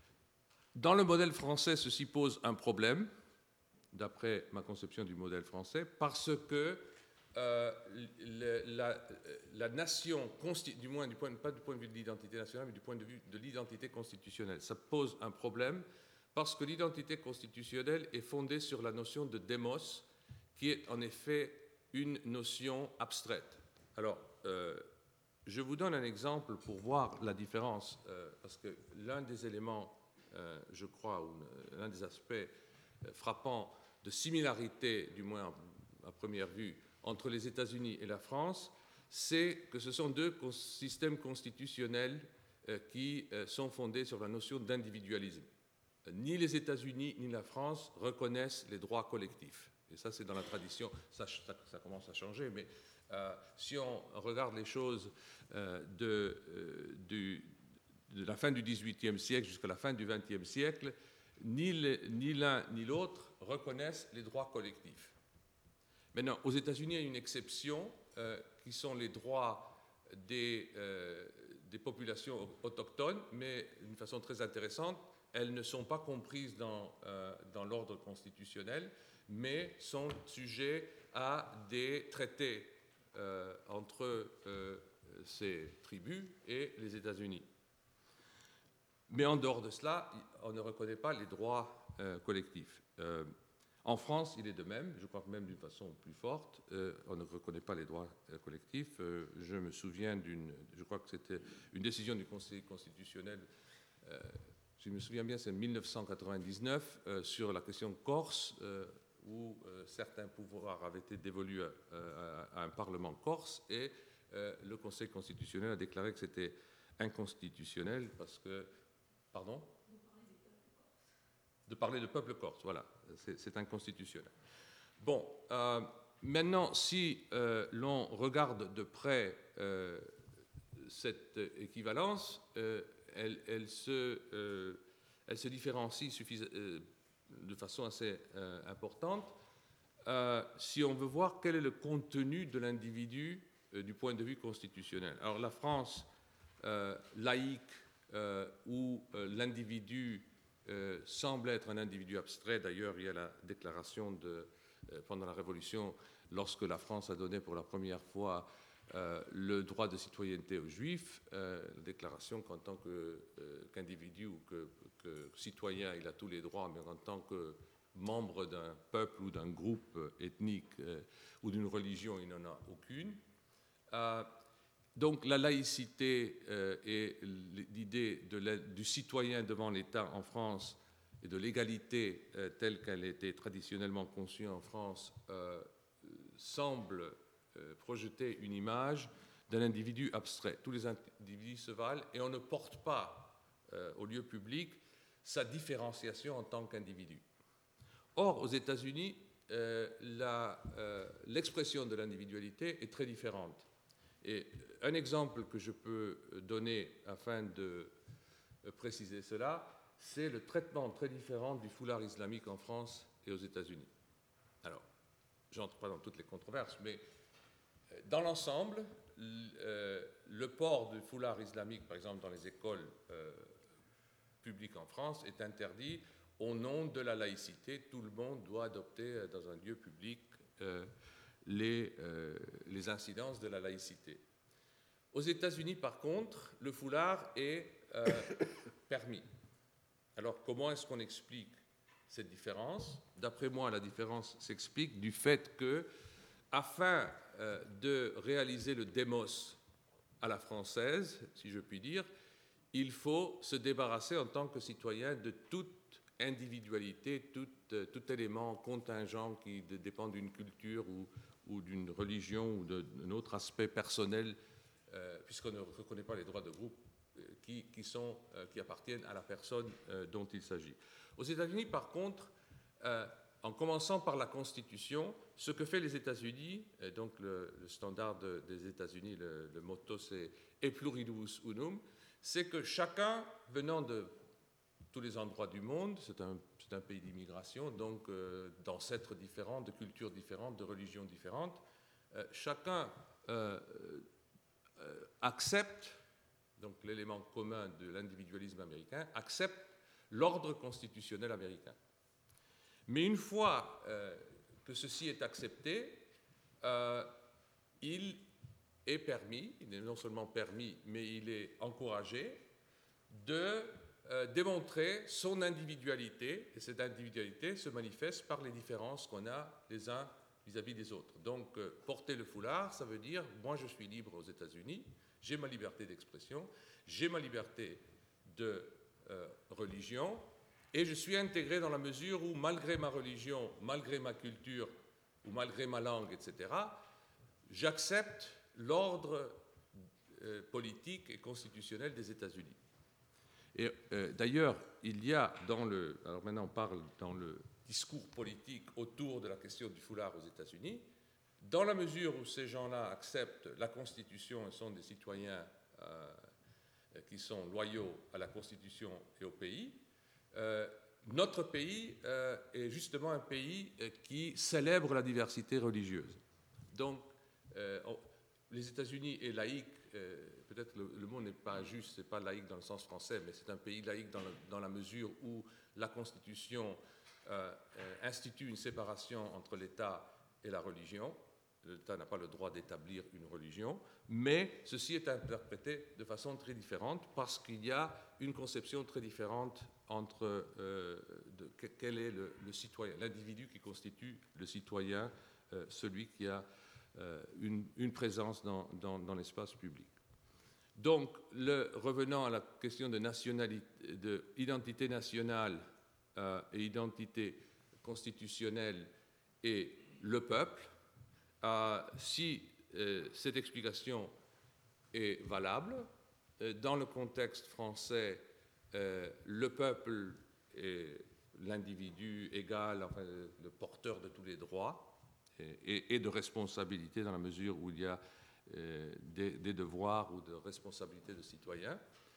dans le modèle français, ceci pose un problème, d'après ma conception du modèle français, parce que euh, le, la, la nation, du moins du point, pas du point de vue de l'identité nationale, mais du point de vue de l'identité constitutionnelle, ça pose un problème, parce que l'identité constitutionnelle est fondée sur la notion de démos, qui est en effet une notion abstraite. Alors, euh, je vous donne un exemple pour voir la différence, euh, parce que l'un des éléments, euh, je crois, ou l'un des aspects euh, frappants de similarité, du moins à première vue, entre les États-Unis et la France, c'est que ce sont deux systèmes constitutionnels euh, qui euh, sont fondés sur la notion d'individualisme. Ni les États-Unis ni la France reconnaissent les droits collectifs. Et ça, c'est dans la tradition, ça, ça, ça commence à changer, mais euh, si on regarde les choses euh, de, euh, du, de la fin du dix-huitième siècle jusqu'à la fin du vingtième siècle, ni l'un ni l'autre reconnaissent les droits collectifs. Maintenant, aux États-Unis, il y a une exception euh, qui sont les droits des, euh, des populations autochtones, mais d'une façon très intéressante, elles ne sont pas comprises dans, euh, dans l'ordre constitutionnel, mais sont sujets à des traités euh, entre euh, ces tribus et les États-Unis. Mais en dehors de cela, on ne reconnaît pas les droits euh, collectifs. Euh, en France, il est de même, je crois que même d'une façon plus forte, euh, on ne reconnaît pas les droits euh, collectifs. Euh, je me souviens d'une, je crois que c'était une décision du Conseil constitutionnel, euh, si je me souviens bien, c'est en mille neuf cent quatre-vingt-dix-neuf, euh, sur la question corse, euh, où euh, certains pouvoirs avaient été dévolus à, à, à un Parlement corse, et euh, le Conseil constitutionnel a déclaré que c'était inconstitutionnel parce que Pardon ? De parler de peuple corse, voilà, c'est inconstitutionnel. Bon, euh, maintenant, si euh, l'on regarde de près euh, cette équivalence, euh, elle, elle, se, euh, elle se différencie suffis- euh, de façon assez euh, importante euh, si on veut voir quel est le contenu de l'individu euh, du point de vue constitutionnel. Alors la France euh, laïque, euh, où euh, l'individu euh, semble être un individu abstrait, d'ailleurs il y a la déclaration de, euh, pendant la Révolution, lorsque la France a donné pour la première fois euh, le droit de citoyenneté aux Juifs, euh, la déclaration qu'en tant que, euh, qu'individu ou que, que citoyen, il a tous les droits, mais en tant que membre d'un peuple ou d'un groupe ethnique euh, ou d'une religion, il n'en a aucune. Euh, donc la laïcité euh, et l'idée de du citoyen devant l'État en France et de l'égalité euh, telle qu'elle était traditionnellement conçue en France euh, semble euh, projeter une image d'un individu abstrait. Tous les individus se valent et on ne porte pas euh, au lieu public sa différenciation en tant qu'individu. Or, aux États-Unis, euh, la, euh, l'expression de l'individualité est très différente. Et un exemple que je peux donner afin de préciser cela, c'est le traitement très différent du foulard islamique en France et aux États-Unis. Alors, j'entre pas dans toutes les controverses, mais dans l'ensemble, le, le port du foulard islamique, par exemple, dans les écoles euh, publiques en France, est interdit au nom de la laïcité. Tout le monde doit adopter dans un lieu public euh, les, euh, les incidences de la laïcité. Aux États-Unis, par contre, le foulard est euh, permis. Alors, comment est-ce qu'on explique cette différence? D'après moi, la différence s'explique du fait que, afin euh, de réaliser le démos à la française, si je puis dire, il faut se débarrasser en tant que citoyen de toute individualité, tout, euh, tout élément contingent qui de, dépend d'une culture ou, ou d'une religion ou d'un autre aspect personnel, euh, puisqu'on ne reconnaît pas les droits de groupe euh, qui, qui, sont, euh, qui appartiennent à la personne euh, dont il s'agit. Aux États-Unis, par contre, euh, en commençant par la Constitution, ce que fait les États-Unis, donc le, le standard de, des États-Unis, le, le motto c'est « E pluribus unum », c'est que chacun venant de tous les endroits du monde, c'est un, c'est un pays d'immigration, donc euh, d'ancêtres différents, de cultures différentes, de religions différentes, euh, chacun euh, euh, accepte, donc l'élément commun de l'individualisme américain, accepte l'ordre constitutionnel américain. Mais une fois euh, que ceci est accepté, euh, il est permis, il est non seulement permis, mais il est encouragé de euh, démontrer son individualité, et cette individualité se manifeste par les différences qu'on a les uns vis-à-vis des autres. Donc, euh, porter le foulard, ça veut dire, moi je suis libre aux États-Unis, j'ai ma liberté d'expression, j'ai ma liberté de euh, religion, et je suis intégré dans la mesure où, malgré ma religion, malgré ma culture, ou malgré ma langue, et cetera, j'accepte l'ordre euh, politique et constitutionnel des États-Unis. Et euh, d'ailleurs, il y a dans le... Alors maintenant, on parle dans le discours politique autour de la question du foulard aux États-Unis, dans la mesure où ces gens-là acceptent la Constitution et sont des citoyens euh, qui sont loyaux à la Constitution et au pays, Euh, notre pays euh, est justement un pays euh, qui célèbre la diversité religieuse. Donc, euh, on, les États-Unis est laïque, euh, peut-être le, le mot n'est pas juste, c'est pas laïque dans le sens français, mais c'est un pays laïque dans, le, dans la mesure où la Constitution euh, euh, institue une séparation entre l'État et la religion. L'État n'a pas le droit d'établir une religion, mais ceci est interprété de façon très différente parce qu'il y a une conception très différente entre euh, de, quel est le, le citoyen, l'individu qui constitue le citoyen, euh, celui qui a euh, une, une présence dans, dans, dans l'espace public. Donc, le, revenant à la question de nationalité, de identité nationale euh, et identité constitutionnelle et le peuple, euh, si euh, cette explication est valable, euh, dans le contexte français, Euh, le peuple est l'individu égal, enfin, le porteur de tous les droits, et, et de responsabilité dans la mesure où il y a euh, des, des devoirs ou de responsabilités de citoyens,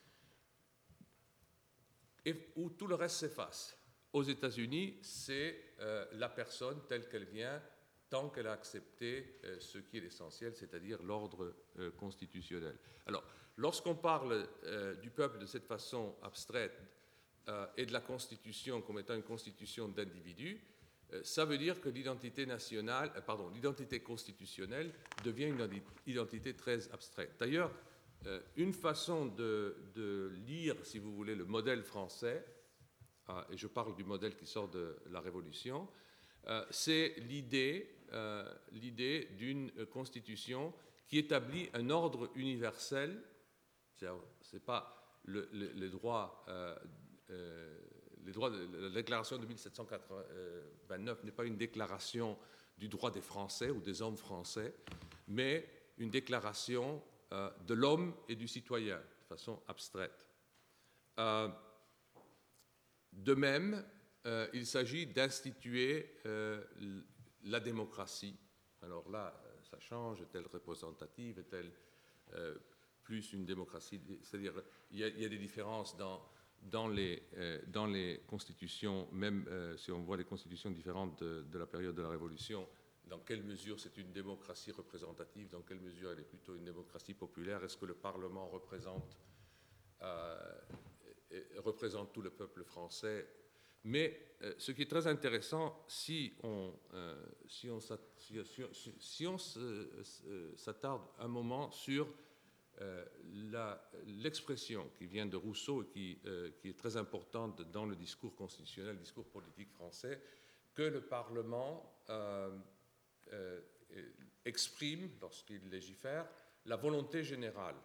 et où tout le reste s'efface. Aux États-Unis, c'est euh, la personne telle qu'elle vient, tant qu'elle a accepté euh, ce qui est l'essentiel, c'est-à-dire l'ordre euh, constitutionnel. Alors, lorsqu'on parle euh, du peuple de cette façon abstraite euh, et de la Constitution comme étant une constitution d'individus, euh, ça veut dire que l'identité nationale, euh, pardon, l'identité constitutionnelle devient une identité très abstraite. D'ailleurs, euh, une façon de, de lire, si vous voulez, le modèle français, euh, et je parle du modèle qui sort de la Révolution, euh, c'est l'idée Euh, l'idée d'une constitution qui établit un ordre universel. Ce n'est pas le, le, les droits, euh, euh, les droits de, la déclaration de mille sept cent quatre-vingt-neuf n'est pas une déclaration du droit des Français ou des hommes français, mais une déclaration euh, de l'homme et du citoyen, de façon abstraite. Euh, de même, euh, il s'agit d'instituer euh, la démocratie. Alors là, ça change, est-elle représentative, est-elle euh, plus une démocratie, c'est-à-dire il y a, il y a des différences dans, dans, les, euh, dans les constitutions, même euh, si on voit les constitutions différentes de, de la période de la Révolution, dans quelle mesure c'est une démocratie représentative, dans quelle mesure elle est plutôt une démocratie populaire, est-ce que le Parlement représente, euh, représente tout le peuple français? Mais euh, ce qui est très intéressant, si on, euh, si on, si, si, si on s'attarde un moment sur euh, l'expression qui vient de Rousseau et qui, euh, qui est très importante dans le discours constitutionnel, le discours politique français, que le Parlement euh, euh, exprime, lorsqu'il légifère, la volonté générale.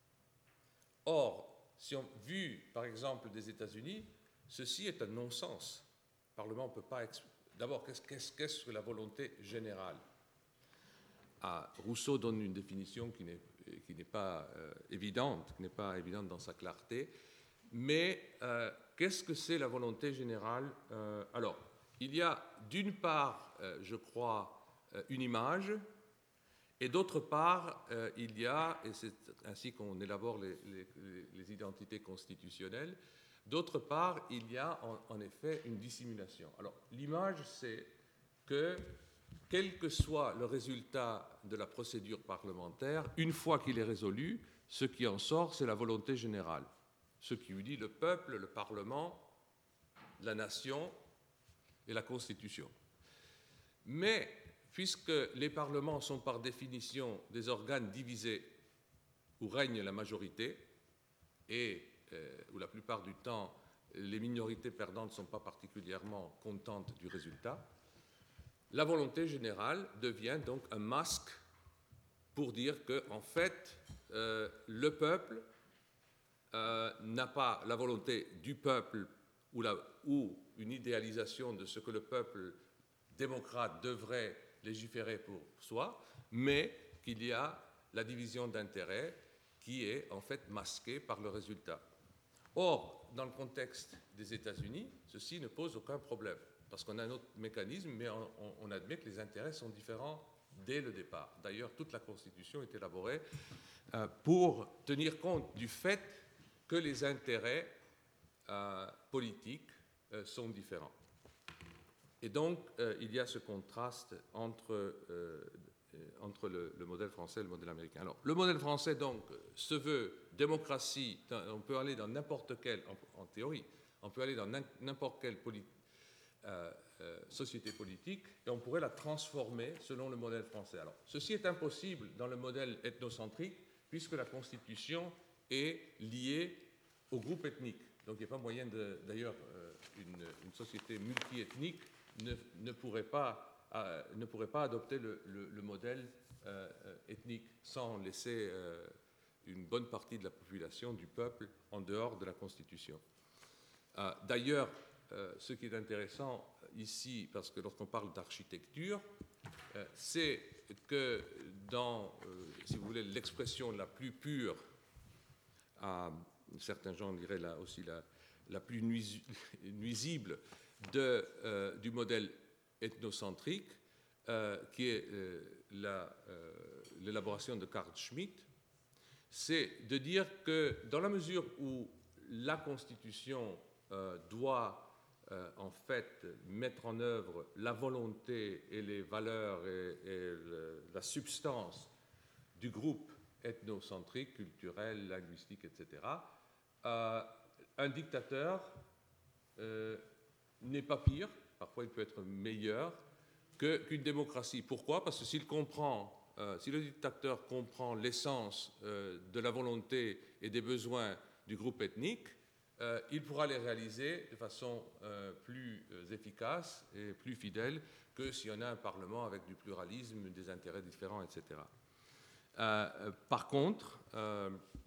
Or, si on, vu par exemple des États-Unis, ceci est un non-sens. Le Parlement ne peut pas... D'abord, qu'est-ce qu'est-ce, qu'est-ce que la volonté générale? Ah, Rousseau donne une définition qui n'est, qui n'est pas euh, évidente, qui n'est pas évidente dans sa clarté. Mais euh, qu'est-ce que c'est la volonté générale? euh, Alors, il y a d'une part, euh, je crois, euh, une image, et d'autre part, euh, il y a, et c'est ainsi qu'on élabore les, les, les identités constitutionnelles, d'autre part, il y a en, en effet une dissimulation. Alors, l'image, c'est que, quel que soit le résultat de la procédure parlementaire, une fois qu'il est résolu, ce qui en sort, c'est la volonté générale. Ce qui unit le peuple, le Parlement, la nation et la Constitution. Mais, puisque les parlements sont par définition des organes divisés où règne la majorité, et euh, où la plupart du temps les minorités perdantes ne sont pas particulièrement contentes du résultat, la volonté générale devient donc un masque pour dire que, en fait, euh, le peuple euh, n'a pas la volonté du peuple ou, la, ou une idéalisation de ce que le peuple démocrate devrait légiférer pour soi, mais qu'il y a la division d'intérêts qui est en fait masquée par le résultat. Or, dans le contexte des États-Unis, ceci ne pose aucun problème, parce qu'on a un autre mécanisme, mais on, on admet que les intérêts sont différents dès le départ. D'ailleurs, toute la Constitution est élaborée euh, pour tenir compte du fait que les intérêts euh, politiques euh, sont différents. Et donc, euh, il y a ce contraste entre, euh, entre le, le modèle français et le modèle américain. Alors, le modèle français, donc, se veut démocratie. On peut aller dans n'importe quelle, en, en théorie, on peut aller dans n'importe quelle poli, euh, euh, société politique et on pourrait la transformer selon le modèle français. Alors, ceci est impossible dans le modèle ethnocentrique puisque la Constitution est liée au groupe ethnique. Donc, il n'y a pas moyen de, d'ailleurs, euh, une, une société multiethnique Ne, ne, pourrait pas, euh, ne pourrait pas adopter le, le, le modèle euh, ethnique sans laisser euh, une bonne partie de la population, du peuple, en dehors de la Constitution. Euh, d'ailleurs, euh, ce qui est intéressant ici, parce que lorsqu'on parle d'architecture, euh, c'est que dans, euh, si vous voulez, l'expression la plus pure, à certains gens diraient là aussi la, la plus nuisible, De, euh, du modèle ethnocentrique, euh, qui est euh, la, euh, l'élaboration de Carl Schmitt, c'est de dire que dans la mesure où la Constitution euh, doit euh, en fait mettre en œuvre la volonté et les valeurs et, et le, la substance du groupe ethnocentrique, culturel, linguistique, et cetera, euh, un dictateur euh, n'est pas pire, parfois il peut être meilleur, que, qu'une démocratie. Pourquoi? Parce que s'il comprend Euh, si le dictateur comprend l'essence euh, de la volonté et des besoins du groupe ethnique, euh, il pourra les réaliser de façon euh, plus euh, efficace et plus fidèle que si on a un Parlement avec du pluralisme, des intérêts différents, et cetera. Euh, par contre, euh,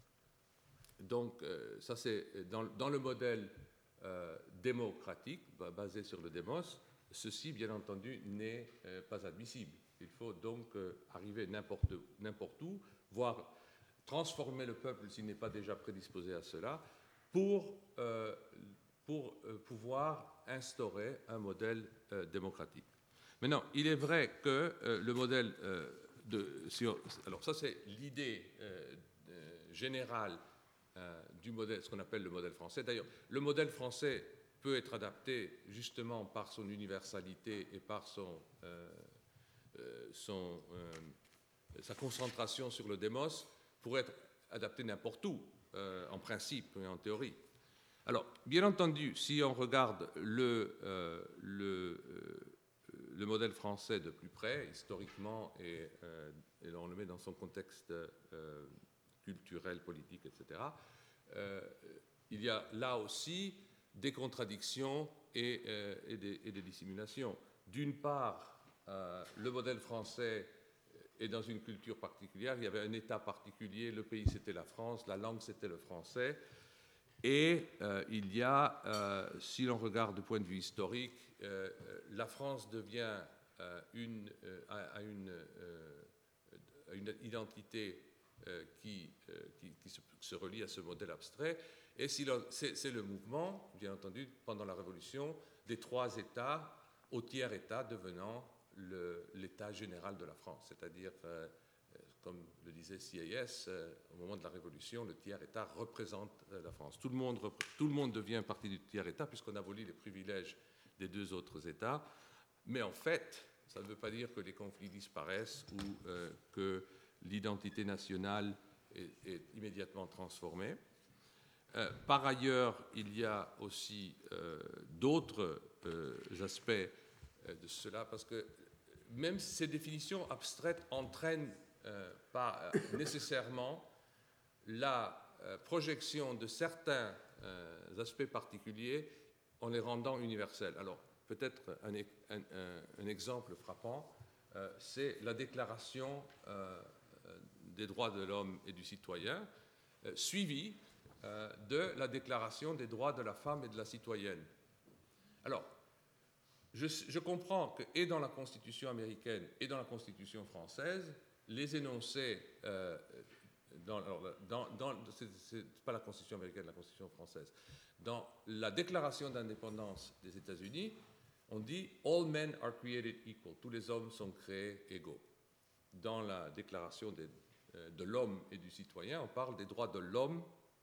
donc, euh, ça c'est dans, dans le modèle euh, démocratique basé sur le démos, ceci, bien entendu, n'est euh, pas admissible. Il faut donc euh, arriver n'importe, n'importe où, voire transformer le peuple s'il n'est pas déjà prédisposé à cela, pour, euh, pour euh, pouvoir instaurer un modèle euh, démocratique. Maintenant, il est vrai que euh, le modèle euh, de... Si on, alors ça, c'est l'idée euh, générale euh, du modèle, ce qu'on appelle le modèle français. D'ailleurs, le modèle français peut être adapté justement par son universalité et par son... Euh, Son, euh, sa concentration sur le démos pourrait être adaptée n'importe où, euh, en principe et en théorie. Alors, bien entendu, si on regarde le, euh, le, euh, le modèle français de plus près, historiquement, et, euh, et on le met dans son contexte euh, culturel, politique, et cetera, euh, il y a là aussi des contradictions et, euh, et, des, et des dissimulations. D'une part, Euh, le modèle français est dans une culture particulière, il y avait un État particulier, le pays c'était la France, la langue c'était le français, et euh, il y a, euh, si l'on regarde du point de vue historique, euh, la France devient euh, une, euh, a, a une, euh, a une identité euh, qui, euh, qui, qui se, se relie à ce modèle abstrait, et si c'est, c'est le mouvement, bien entendu, pendant la Révolution, des trois États au tiers-État devenant Le, l'état général de la France, c'est-à-dire, euh, comme le disait C A S, euh, au moment de la Révolution, le tiers-État représente euh, la France. Tout le, monde, tout le monde devient partie du tiers-État puisqu'on abolit les privilèges des deux autres États, mais en fait, ça ne veut pas dire que les conflits disparaissent ou euh, que l'identité nationale est, est immédiatement transformée. Euh, par ailleurs, il y a aussi euh, d'autres euh, aspects de cela, parce que même ces définitions abstraites entraînent euh, pas euh, nécessairement la euh, projection de certains euh, aspects particuliers en les rendant universels. Alors, peut-être un, un, un, un exemple frappant, euh, c'est la Déclaration euh, des droits de l'homme et du citoyen, euh, suivie euh, de la Déclaration des droits de la femme et de la citoyenne. Alors, Je, je comprends que, et dans la Constitution américaine et dans la Constitution française, les énoncés, euh, dans, dans, dans, c'est, c'est pas la Constitution américaine, la Constitution française, dans la Déclaration d'indépendance des États-Unis, on dit « All men are created equal », tous les hommes sont créés égaux. Dans la Déclaration des, euh, de l'homme et du citoyen, on parle des droits de l'homme,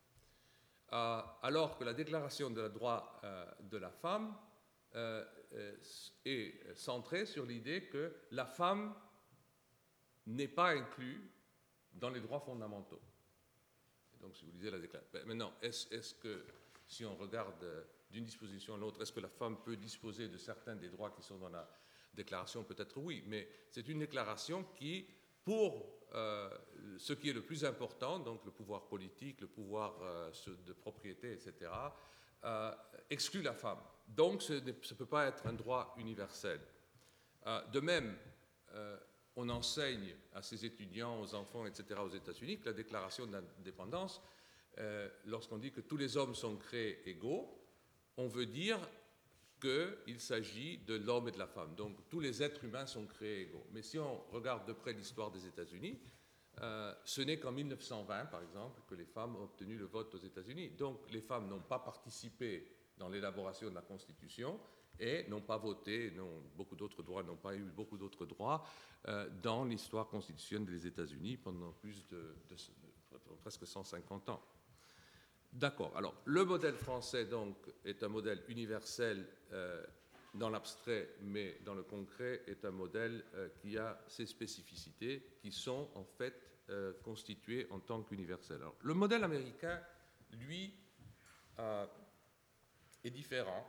euh, alors que la Déclaration des droits euh, de la femme Euh, est centré sur l'idée que la femme n'est pas inclue dans les droits fondamentaux. Et donc, si vous lisez la déclaration... Ben, maintenant, est-ce, est-ce que, si on regarde d'une disposition à l'autre, est-ce que la femme peut disposer de certains des droits qui sont dans la déclaration? Peut-être oui, mais c'est une déclaration qui, pour euh, ce qui est le plus important, donc le pouvoir politique, le pouvoir euh, de propriété, et cetera, euh, exclut la femme. Donc, ce ne peut pas être un droit universel. Euh, de même, euh, on enseigne à ses étudiants, aux enfants, et cetera, aux États-Unis, que la Déclaration de l'indépendance, euh, lorsqu'on dit que tous les hommes sont créés égaux, on veut dire qu'il s'agit de l'homme et de la femme. Donc, tous les êtres humains sont créés égaux. Mais si on regarde de près l'histoire des États-Unis, euh, ce n'est qu'en mille neuf cent vingt, par exemple, que les femmes ont obtenu le vote aux États-Unis. Donc, les femmes n'ont pas participé dans l'élaboration de la Constitution, et n'ont pas voté, non, beaucoup d'autres droits n'ont pas eu beaucoup d'autres droits euh, dans l'histoire constitutionnelle des États-Unis pendant plus de, de, de, de presque cent cinquante ans. D'accord. Alors, le modèle français, donc, est un modèle universel euh, dans l'abstrait, mais dans le concret, est un modèle euh, qui a ses spécificités, qui sont, en fait, euh, constituées en tant qu'universel. Alors, le modèle américain, lui, euh, est différent,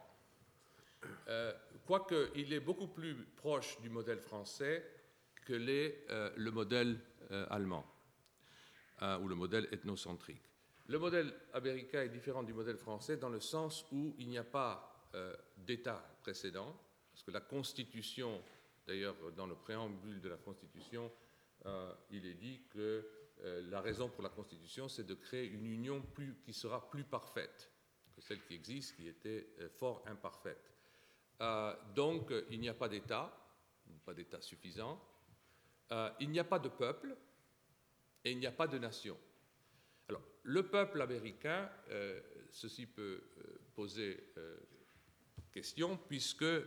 euh, quoique il est beaucoup plus proche du modèle français que l'est euh, le modèle euh, allemand, euh, ou le modèle ethnocentrique. Le modèle américain est différent du modèle français dans le sens où il n'y a pas euh, d'État précédent, parce que la Constitution, d'ailleurs dans le préambule de la Constitution, euh, il est dit que euh, la raison pour la Constitution, c'est de créer une union plus, qui sera plus parfaite que celle qui existe, qui était euh, fort imparfaite. Euh, donc il n'y a pas d'État, pas d'État suffisant, euh, il n'y a pas de peuple et il n'y a pas de nation. Alors, le peuple américain, euh, ceci peut euh, poser euh, question, puisque euh,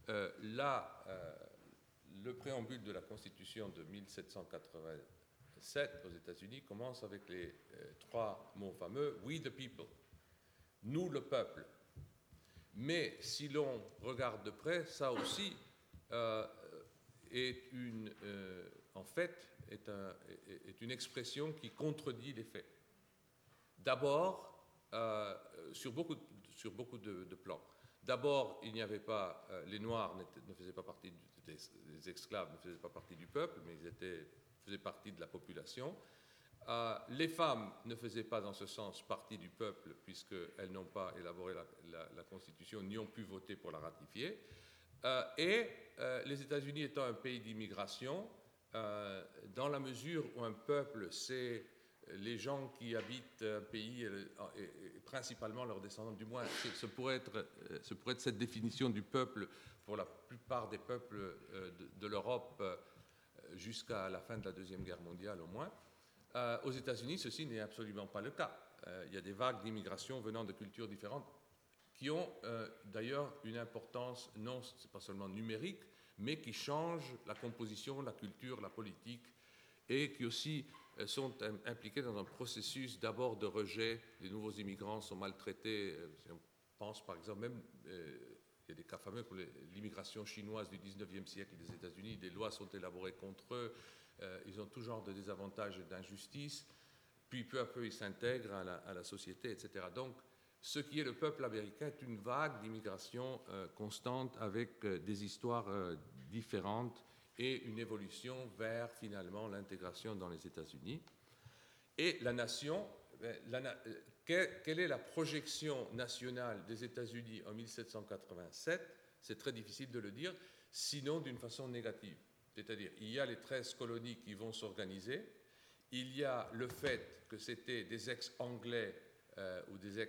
là, euh, le préambule de la Constitution de mille sept cent quatre-vingt-sept aux États-Unis commence avec les euh, trois mots fameux « We the people », nous le peuple. Mais si l'on regarde de près, ça aussi euh, est une, euh, en fait, est, un, est une expression qui contredit les faits. D'abord, euh, sur beaucoup, sur beaucoup de, de plans. D'abord, il n'y avait pas, euh, les Noirs ne faisaient pas partie, du, des, les esclaves ne faisaient pas partie du peuple, mais ils étaient, faisaient partie de la population. Euh, les femmes ne faisaient pas, dans ce sens, partie du peuple, puisqu'elles n'ont pas élaboré la, la, la Constitution, ni ont pu voter pour la ratifier. Euh, et euh, les États-Unis étant un pays d'immigration, euh, dans la mesure où un peuple, c'est les gens qui habitent un pays, et, et principalement leurs descendants, du moins, ce pourrait, être, ce pourrait être cette définition du peuple pour la plupart des peuples de, de l'Europe jusqu'à la fin de la Deuxième Guerre mondiale au moins. Euh, aux États-Unis, ceci n'est absolument pas le cas. Euh, il y a des vagues d'immigration venant de cultures différentes qui ont euh, d'ailleurs une importance, non c'est pas seulement numérique, mais qui changent la composition, la culture, la politique, et qui aussi euh, sont impliqués dans un processus d'abord de rejet. Les nouveaux immigrants sont maltraités. Euh, si on pense par exemple même, euh, il y a des cas fameux pour l'immigration chinoise du dix-neuvième siècle des États-Unis, des lois sont élaborées contre eux. Euh, ils ont tout genre de désavantages et d'injustices, puis peu à peu ils s'intègrent à la, à la société, et cetera. Donc, ce qui est le peuple américain est une vague d'immigration euh, constante avec euh, des histoires euh, différentes et une évolution vers finalement l'intégration dans les États-Unis. Et la nation, la, quelle, quelle est la projection nationale des États-Unis en mille sept cent quatre-vingt-sept? C'est très difficile de le dire, sinon d'une façon négative. C'est-à-dire, il y a les treize colonies qui vont s'organiser, il y a le fait que c'était des ex-anglais euh, ou des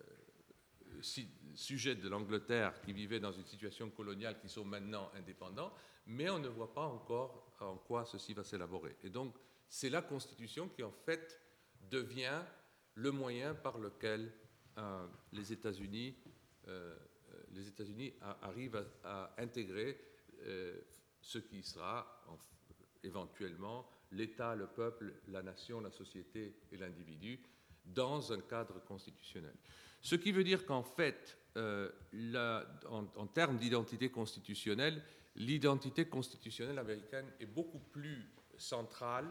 ex-sujets de l'Angleterre qui vivaient dans une situation coloniale qui sont maintenant indépendants, mais on ne voit pas encore en quoi ceci va s'élaborer. Et donc, c'est la Constitution qui, en fait, devient le moyen par lequel euh, les États-Unis euh, les États-Unis arrivent à, à intégrer euh, ce qui sera en, éventuellement l'État, le peuple, la nation, la société et l'individu dans un cadre constitutionnel. Ce qui veut dire qu'en fait, euh, la, en, en termes d'identité constitutionnelle, l'identité constitutionnelle américaine est beaucoup plus centrale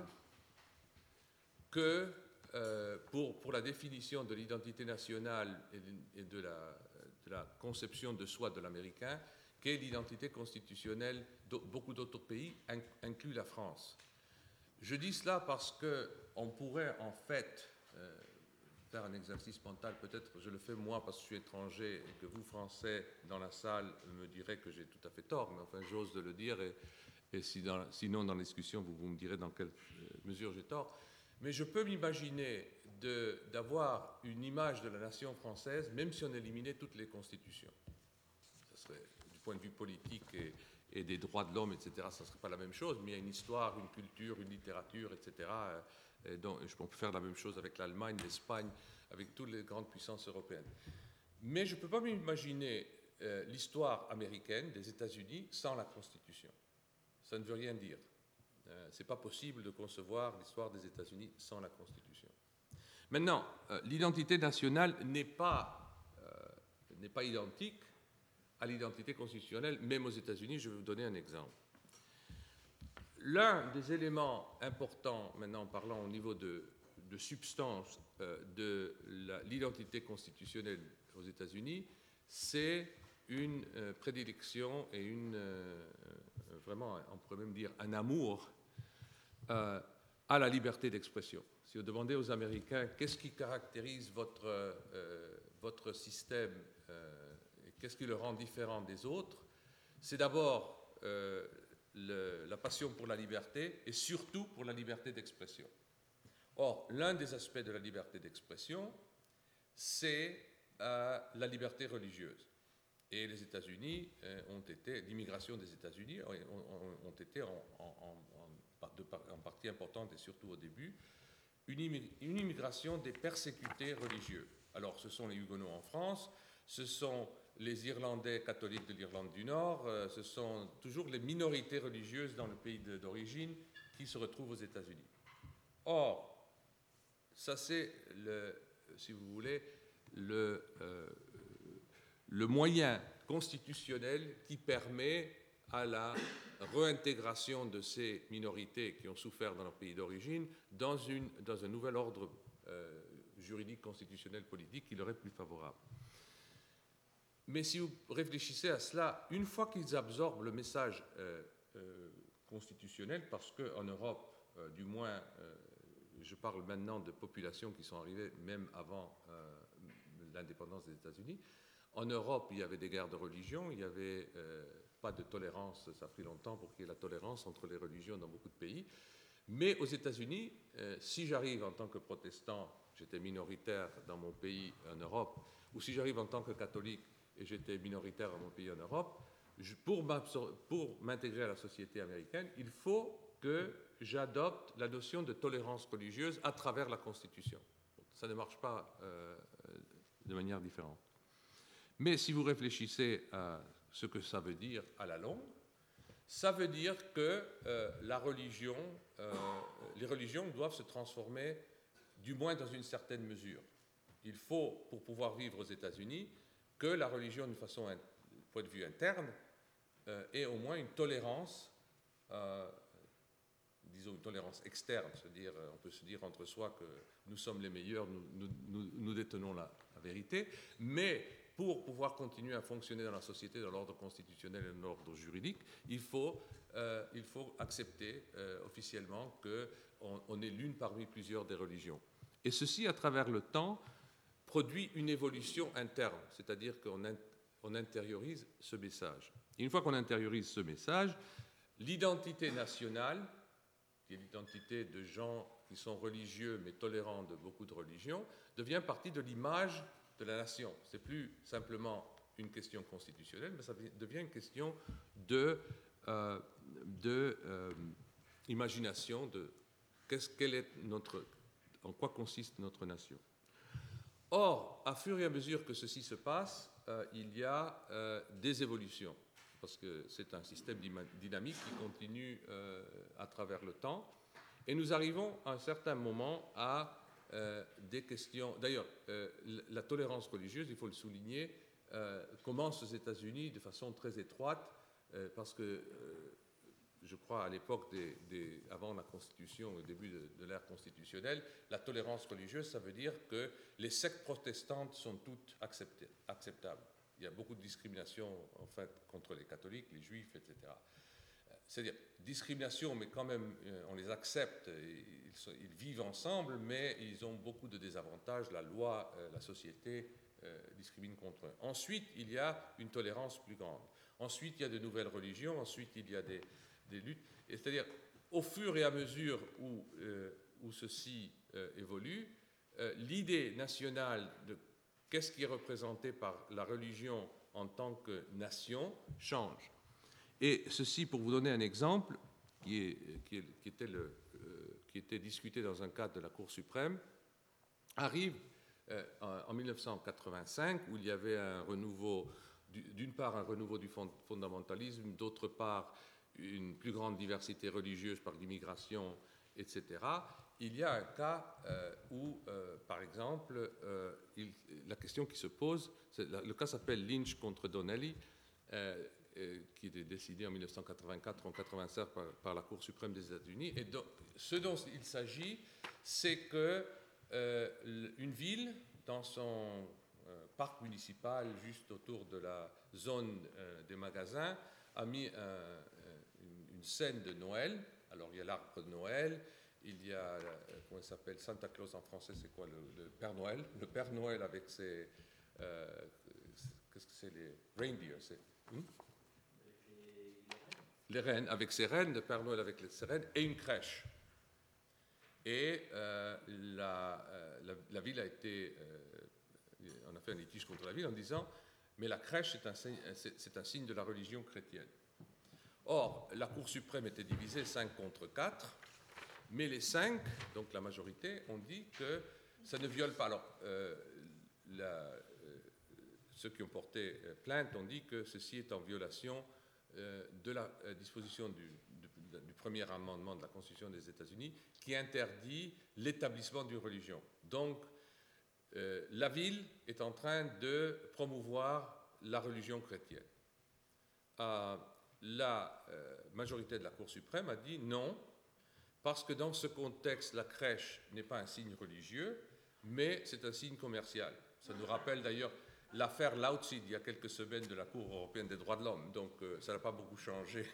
que euh, pour, pour la définition de l'identité nationale et de la, de la conception de soi de l'Américain, qu'est l'identité constitutionnelle de beaucoup d'autres pays, inclus la France. Je dis cela parce qu'on pourrait en fait euh, faire un exercice mental, peut-être je le fais moi parce que je suis étranger et que vous, Français, dans la salle, me direz que j'ai tout à fait tort, mais enfin j'ose de le dire et, et si dans, sinon dans la discussion vous, vous me direz dans quelle mesure j'ai tort. Mais je peux m'imaginer d'avoir une image de la nation française, même si on éliminait toutes les constitutions. Ça serait, du point de vue politique et, et des droits de l'homme, et cetera, ça ne serait pas la même chose, mais il y a une histoire, une culture, une littérature, et cetera. Et donc, je peux faire la même chose avec l'Allemagne, l'Espagne, avec toutes les grandes puissances européennes. Mais je ne peux pas m'imaginer euh, l'histoire américaine des États-Unis sans la Constitution. Ça ne veut rien dire. Euh, Ce n'est pas possible de concevoir l'histoire des États-Unis sans la Constitution. Maintenant, euh, l'identité nationale n'est pas, euh, n'est pas identique à l'identité constitutionnelle, même aux États-Unis. Je vais vous donner un exemple. L'un des éléments importants, maintenant parlant au niveau de, de substance euh, de la, l'identité constitutionnelle aux États-Unis, c'est une euh, prédilection et une, euh, vraiment, on pourrait même dire un amour euh, à la liberté d'expression. Si vous demandez aux Américains qu'est-ce qui caractérise votre, euh, votre système euh, et qu'est-ce qui le rend différent des autres, c'est d'abord euh, le, la passion pour la liberté et surtout pour la liberté d'expression. Or, l'un des aspects de la liberté d'expression, c'est euh, la liberté religieuse. Et les États-Unis euh, ont été, l'immigration des États-Unis ont, ont, ont été en, en, en, de, en partie importante et surtout au début, une, une immigration des persécutés religieux. Alors, ce sont les Huguenots en France, ce sont les Irlandais catholiques de l'Irlande du Nord, euh, ce sont toujours les minorités religieuses dans le pays de, d'origine qui se retrouvent aux États-Unis. Or, ça c'est, le, si vous voulez, le, euh, le moyen constitutionnel qui permet à la réintégration de ces minorités qui ont souffert dans leur pays d'origine dans, une, dans un nouvel ordre euh, juridique, constitutionnel, politique qui leur est plus favorable. Mais si vous réfléchissez à cela, une fois qu'ils absorbent le message euh, euh, constitutionnel, parce qu'en Europe, euh, du moins, euh, je parle maintenant de populations qui sont arrivées même avant euh, l'indépendance des États-Unis, en Europe, il y avait des guerres de religion, il n'y avait euh, pas de tolérance, ça a pris longtemps pour qu'il y ait la tolérance entre les religions dans beaucoup de pays. Mais aux États-Unis, euh, si j'arrive en tant que protestant, j'étais minoritaire dans mon pays en Europe, ou si j'arrive en tant que catholique et j'étais minoritaire dans mon pays en Europe, je, pour, pour m'intégrer à la société américaine, il faut que j'adopte la notion de tolérance religieuse à travers la Constitution. Ça ne marche pas euh, de manière différente. Mais si vous réfléchissez à ce que ça veut dire à la longue, ça veut dire que euh, la religion, euh, les religions doivent se transformer, du moins dans une certaine mesure. Il faut, pour pouvoir vivre aux États-Unis, que la religion, d'une façon, du point de vue interne, euh, ait au moins une tolérance, euh, disons une tolérance externe, c'est-à-dire, on peut se dire entre soi que nous sommes les meilleurs, nous, nous, nous, nous détenons la, la vérité, mais pour pouvoir continuer à fonctionner dans la société, dans l'ordre constitutionnel et dans l'ordre juridique, il faut, euh, il faut accepter euh, officiellement qu'on on est l'une parmi plusieurs des religions. Et ceci, à travers le temps, produit une évolution interne, c'est-à-dire qu'on in, on intériorise ce message. Et une fois qu'on intériorise ce message, l'identité nationale, qui est l'identité de gens qui sont religieux mais tolérants de beaucoup de religions, devient partie de l'image de la nation. Ce n'est plus simplement une question constitutionnelle, mais ça devient une question de, euh, de euh, imagination de qu'est-ce, quelle est notre, en quoi consiste notre nation. Or, à fur et à mesure que ceci se passe, euh, il y a euh, des évolutions, parce que c'est un système dynamique qui continue euh, à travers le temps, et nous arrivons à un certain moment à Euh, des questions. D'ailleurs, euh, la tolérance religieuse, il faut le souligner, euh, commence aux États-Unis de façon très étroite, euh, parce que, euh, je crois, à l'époque, des, des, avant la Constitution, au début de, de l'ère constitutionnelle, la tolérance religieuse, ça veut dire que les sectes protestantes sont toutes acceptées, acceptables. Il y a beaucoup de discrimination, en fait, contre les catholiques, les juifs, et cetera. C'est-à-dire discrimination, mais quand même, on les accepte, ils, sont, ils vivent ensemble, mais ils ont beaucoup de désavantages. La loi, la société euh, discrimine contre eux. Ensuite, il y a une tolérance plus grande. Ensuite, il y a de nouvelles religions. Ensuite, il y a des, des luttes. Et c'est-à-dire, au fur et à mesure où, euh, où ceci euh, évolue, euh, l'idée nationale de qu'est-ce qui est représenté par la religion en tant que nation change. Et ceci, pour vous donner un exemple, qui, est, qui, est, qui, était le, euh, qui était discuté dans un cadre de la Cour suprême, arrive euh, en mille neuf cent quatre-vingt-cinq, où il y avait un renouveau d'une part un renouveau du fondamentalisme, d'autre part une plus grande diversité religieuse par l'immigration, et cetera, il y a un cas euh, où, euh, par exemple, euh, il, la question qui se pose, le cas s'appelle Lynch contre Donnelly, euh, euh, qui est décidé en mille neuf cent quatre-vingt-quatre ou en mille neuf cent quatre-vingt-cinq par, par la Cour suprême des États-Unis. Et donc, ce dont il s'agit, c'est que euh, une ville, dans son euh, parc municipal, juste autour de la zone euh, des magasins, a mis un, une, une scène de Noël. Alors, il y a l'arbre de Noël, il y a, comment il s'appelle, Santa Claus en français, c'est quoi, le, le Père Noël. Le Père Noël avec ses, euh, qu'est-ce que c'est, les reindeer, c'est, hmm? Les rennes, avec ses rennes, le Père Noël avec ses rennes, et une crèche. Et euh, la, euh, la, la ville a été, euh, on a fait un litige contre la ville en disant, mais la crèche, c'est un, c'est, c'est un signe de la religion chrétienne. Or, la Cour suprême était divisée cinq contre quatre, mais les cinq, donc la majorité, ont dit que ça ne viole pas. Alors, euh, la, euh, ceux qui ont porté plainte ont dit que ceci est en violation euh, de la euh, disposition du, du, du premier amendement de la Constitution des États-Unis qui interdit l'établissement d'une religion. Donc, euh, la ville est en train de promouvoir la religion chrétienne. Euh, la euh, majorité de la Cour suprême a dit non, parce que dans ce contexte, la crèche n'est pas un signe religieux, mais c'est un signe commercial. Ça nous rappelle d'ailleurs l'affaire Lautzid il y a quelques semaines de la Cour européenne des droits de l'homme, donc euh, ça n'a pas beaucoup changé.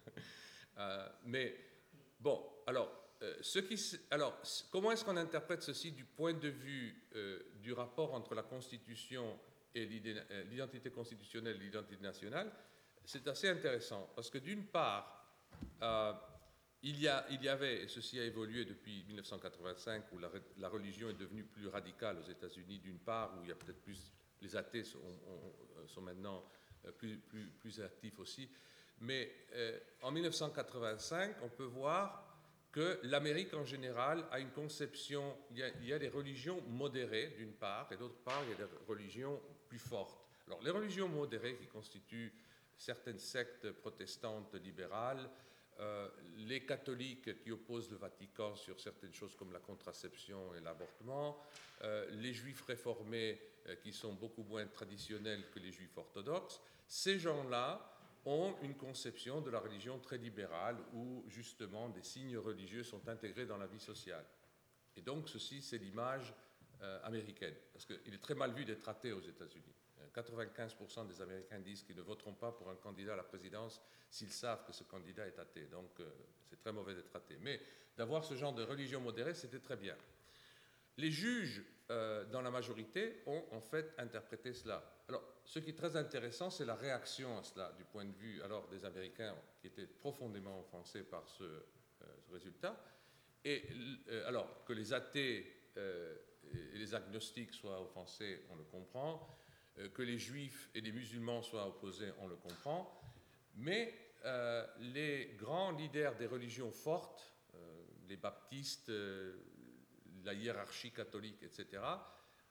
euh, mais bon, alors, euh, ce qui, alors comment est-ce qu'on interprète ceci du point de vue euh, du rapport entre la Constitution et l'identité constitutionnelle et l'identité nationale? C'est assez intéressant, parce que d'une part, euh, il, y a, il y avait, et ceci a évolué depuis mille neuf cent quatre-vingt-cinq, où la, la religion est devenue plus radicale aux États-Unis, d'une part, où il y a peut-être plus, les athées sont, on, sont maintenant plus, plus, plus actifs aussi, mais euh, en mille neuf cent quatre-vingt-cinq, on peut voir que l'Amérique en général a une conception, il y a, il y a des religions modérées, d'une part, et d'autre part, il y a des religions plus fortes. Alors, les religions modérées qui constituent certaines sectes protestantes libérales, euh, les catholiques qui opposent le Vatican sur certaines choses comme la contraception et l'avortement, euh, les juifs réformés euh, qui sont beaucoup moins traditionnels que les juifs orthodoxes, ces gens-là ont une conception de la religion très libérale où justement des signes religieux sont intégrés dans la vie sociale. Et donc ceci, c'est l'image euh, américaine, parce qu'il est très mal vu d'être athée aux États-Unis. quatre-vingt-quinze pour cent des Américains disent qu'ils ne voteront pas pour un candidat à la présidence s'ils savent que ce candidat est athée. Donc, euh, c'est très mauvais d'être athée. Mais d'avoir ce genre de religion modérée, c'était très bien. Les juges, euh, dans la majorité, ont en fait interprété cela. Alors, ce qui est très intéressant, c'est la réaction à cela, du point de vue alors des Américains qui étaient profondément offensés par ce, euh, ce résultat. Et euh, alors, que les athées euh, et les agnostiques soient offensés, on le comprend. Que les juifs et les musulmans soient opposés, on le comprend, mais euh, les grands leaders des religions fortes, euh, les baptistes, euh, la hiérarchie catholique, et cetera,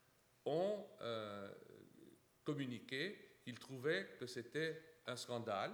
ont euh, communiqué qu'ils trouvaient que c'était un scandale,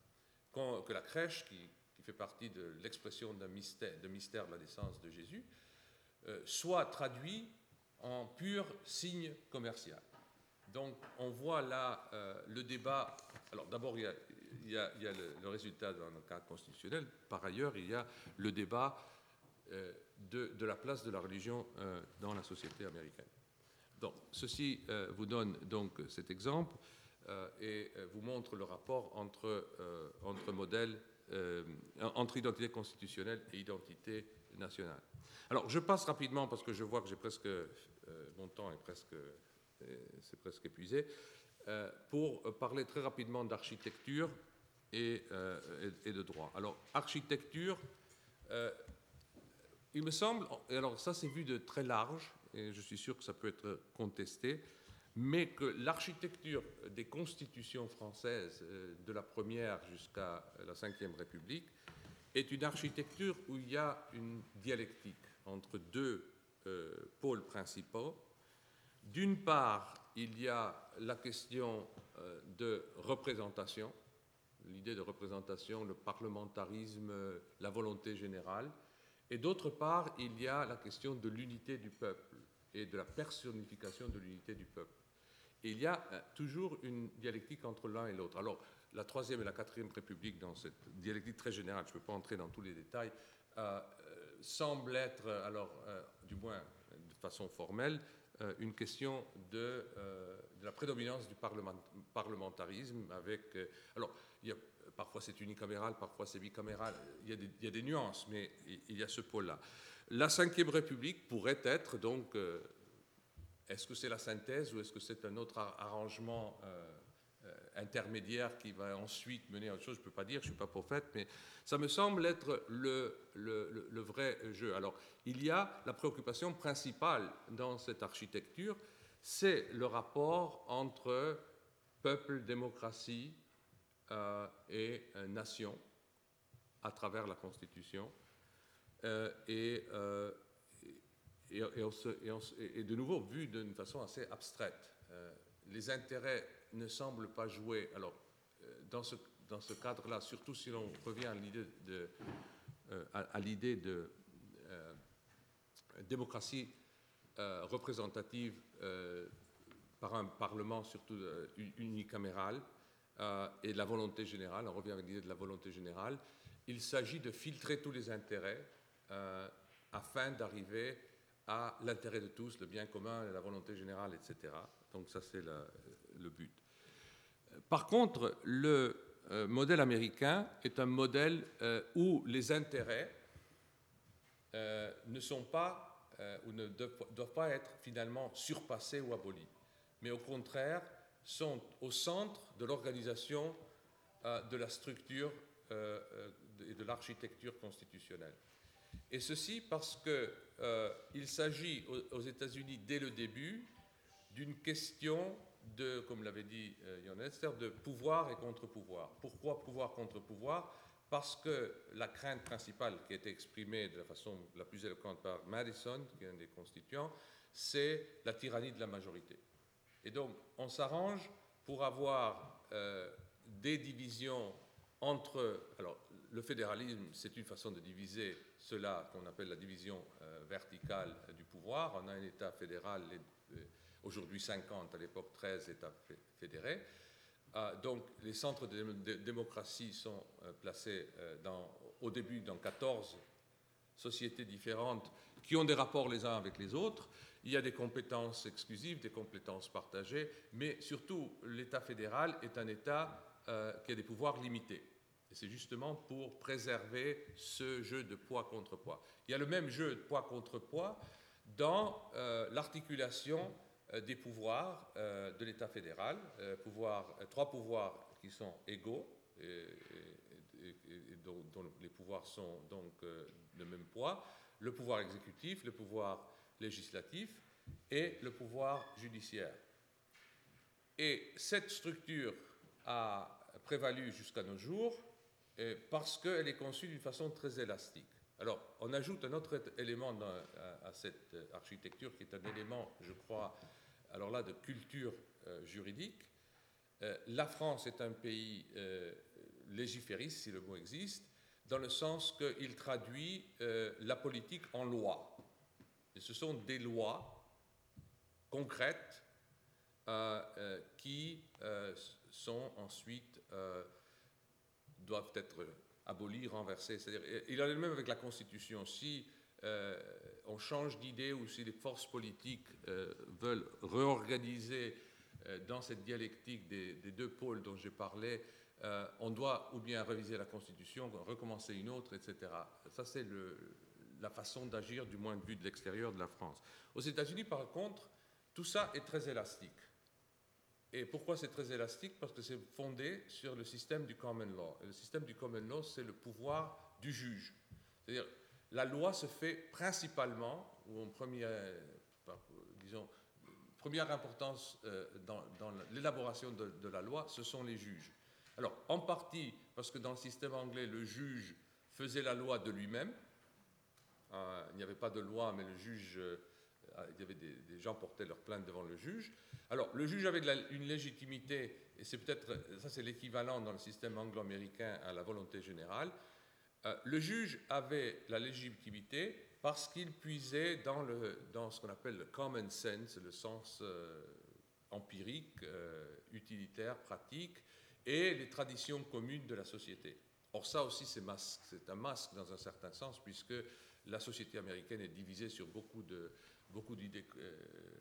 que la crèche, qui, qui fait partie de l'expression d'un mystère, de mystère de la naissance de Jésus, euh, soit traduit en pur signe commercial. Donc, on voit là euh, le débat. Alors, d'abord, il y a, il y a, il y a le, le résultat dans le cas constitutionnel. Par ailleurs, il y a le débat euh, de, de la place de la religion euh, dans la société américaine. Donc, ceci euh, vous donne donc cet exemple euh, et euh, vous montre le rapport entre, euh, entre modèles, euh, entre identité constitutionnelle et identité nationale. Alors, je passe rapidement parce que je vois que j'ai presque euh, mon temps est presque c'est presque épuisé, euh, pour parler très rapidement d'architecture et, euh, et, et de droit. Alors, architecture, euh, il me semble, et alors ça c'est vu de très large, et je suis sûr que ça peut être contesté, mais que l'architecture des constitutions françaises, euh, de la première jusqu'à la Cinquième République, est une architecture où il y a une dialectique entre deux euh, pôles principaux. D'une part, il y a la question euh, de représentation, l'idée de représentation, le parlementarisme, la volonté générale. Et d'autre part, il y a la question de l'unité du peuple et de la personnification de l'unité du peuple. Et il y a euh, toujours une dialectique entre l'un et l'autre. Alors, la Troisième et la Quatrième République, dans cette dialectique très générale, je ne peux pas entrer dans tous les détails, euh, euh, semble être, alors, euh, du moins de façon formelle, euh, une question de, euh, de la prédominance du parlement, parlementarisme avec... Euh, alors, il y a, parfois c'est unicaméral, parfois c'est bicaméral, il y, a des, il y a des nuances, mais il y a ce pôle-là. La Cinquième République pourrait être donc... Euh, est-ce que c'est la synthèse ou est-ce que c'est un autre arrangement euh, euh, intermédiaire qui va ensuite mener à autre chose? Je ne peux pas dire, je ne suis pas prophète, mais ça me semble être le, le, le, le vrai jeu. Alors, il y a la préoccupation principale dans cette architecture, c'est le rapport entre peuple, démocratie euh, et euh, nation à travers la Constitution. Euh, et... Euh, Et, et, on se, et, on se, et de nouveau, vu d'une façon assez abstraite. Euh, les intérêts ne semblent pas jouer. Alors, euh, dans ce, dans ce cadre-là, surtout si l'on revient à l'idée de, euh, à, à l'idée de euh, démocratie euh, représentative euh, par un Parlement, surtout euh, unicaméral, euh, et de la volonté générale, on revient à l'idée de la volonté générale, il s'agit de filtrer tous les intérêts euh, afin d'arriver à l'intérêt de tous, le bien commun, la volonté générale, et cetera. Donc ça, c'est la, le but. Par contre, le euh, modèle américain est un modèle euh, où les intérêts euh, ne sont pas, euh, ou ne doivent, doivent pas être finalement surpassés ou abolis, mais au contraire sont au centre de l'organisation euh, de la structure euh, et de l'architecture constitutionnelle. Et ceci parce qu'il euh, s'agit aux, aux États-Unis, dès le début, d'une question de, comme l'avait dit euh, Jon Elster, de pouvoir et contre-pouvoir. Pourquoi pouvoir contre-pouvoir? Parce que la crainte principale qui a été exprimée de la façon la plus éloquente par Madison, qui est un des constituants, c'est la tyrannie de la majorité. Et donc, on s'arrange pour avoir euh, des divisions entre... Alors, le fédéralisme, c'est une façon de diviser cela qu'on appelle la division euh, verticale du pouvoir. On a un État fédéral, euh, aujourd'hui cinquante, à l'époque treize États fédérés. Euh, donc les centres de, de démocratie sont euh, placés euh, dans, au début dans quatorze sociétés différentes qui ont des rapports les uns avec les autres. Il y a des compétences exclusives, des compétences partagées, mais surtout l'État fédéral est un État euh, qui a des pouvoirs limités. Et c'est justement pour préserver ce jeu de poids contre poids. Il y a le même jeu de poids contre poids dans euh, l'articulation euh, des pouvoirs euh, de l'État fédéral, euh, pouvoir, euh, trois pouvoirs qui sont égaux, et, et, et, et dont, dont les pouvoirs sont donc euh, de même poids, le pouvoir exécutif, le pouvoir législatif et le pouvoir judiciaire. Et cette structure a prévalu jusqu'à nos jours, parce qu'elle est conçue d'une façon très élastique. Alors, on ajoute un autre élément dans, à, à cette architecture qui est un élément, je crois, alors là, de culture euh, juridique. Euh, la France est un pays euh, légifériste, si le mot existe, dans le sens qu'il traduit euh, la politique en loi. Et ce sont des lois concrètes euh, euh, qui euh, sont ensuite... Euh, doivent être abolis, renversés. C'est-à-dire, il en est le même avec la Constitution. Si euh, on change d'idée ou si les forces politiques euh, veulent réorganiser euh, dans cette dialectique des, des deux pôles dont j'ai parlé, euh, on doit ou bien réviser la Constitution, recommencer une autre, et cetera. Ça, c'est le, la façon d'agir du moins de vue de l'extérieur de la France. Aux États-Unis, par contre, tout ça est très élastique. Et pourquoi c'est très élastique? Parce que c'est fondé sur le système du common law. Et le système du common law, c'est le pouvoir du juge. C'est-à-dire, la loi se fait principalement, ou en première, disons, première importance euh, dans, dans l'élaboration de, de la loi, ce sont les juges. Alors, en partie, parce que dans le système anglais, le juge faisait la loi de lui-même. Euh, il n'y avait pas de loi, mais le juge... Euh, il y avait des, des gens portaient leur plainte devant le juge. Alors, le juge avait de la, une légitimité, et c'est peut-être, ça c'est l'équivalent dans le système anglo-américain à la volonté générale. Euh, le juge avait la légitimité parce qu'il puisait dans, le, dans ce qu'on appelle le common sense, le sens euh, empirique, euh, utilitaire, pratique, et les traditions communes de la société. Or, ça aussi, c'est, masque, c'est un masque dans un certain sens, puisque la société américaine est divisée sur beaucoup, de, beaucoup d'idées euh,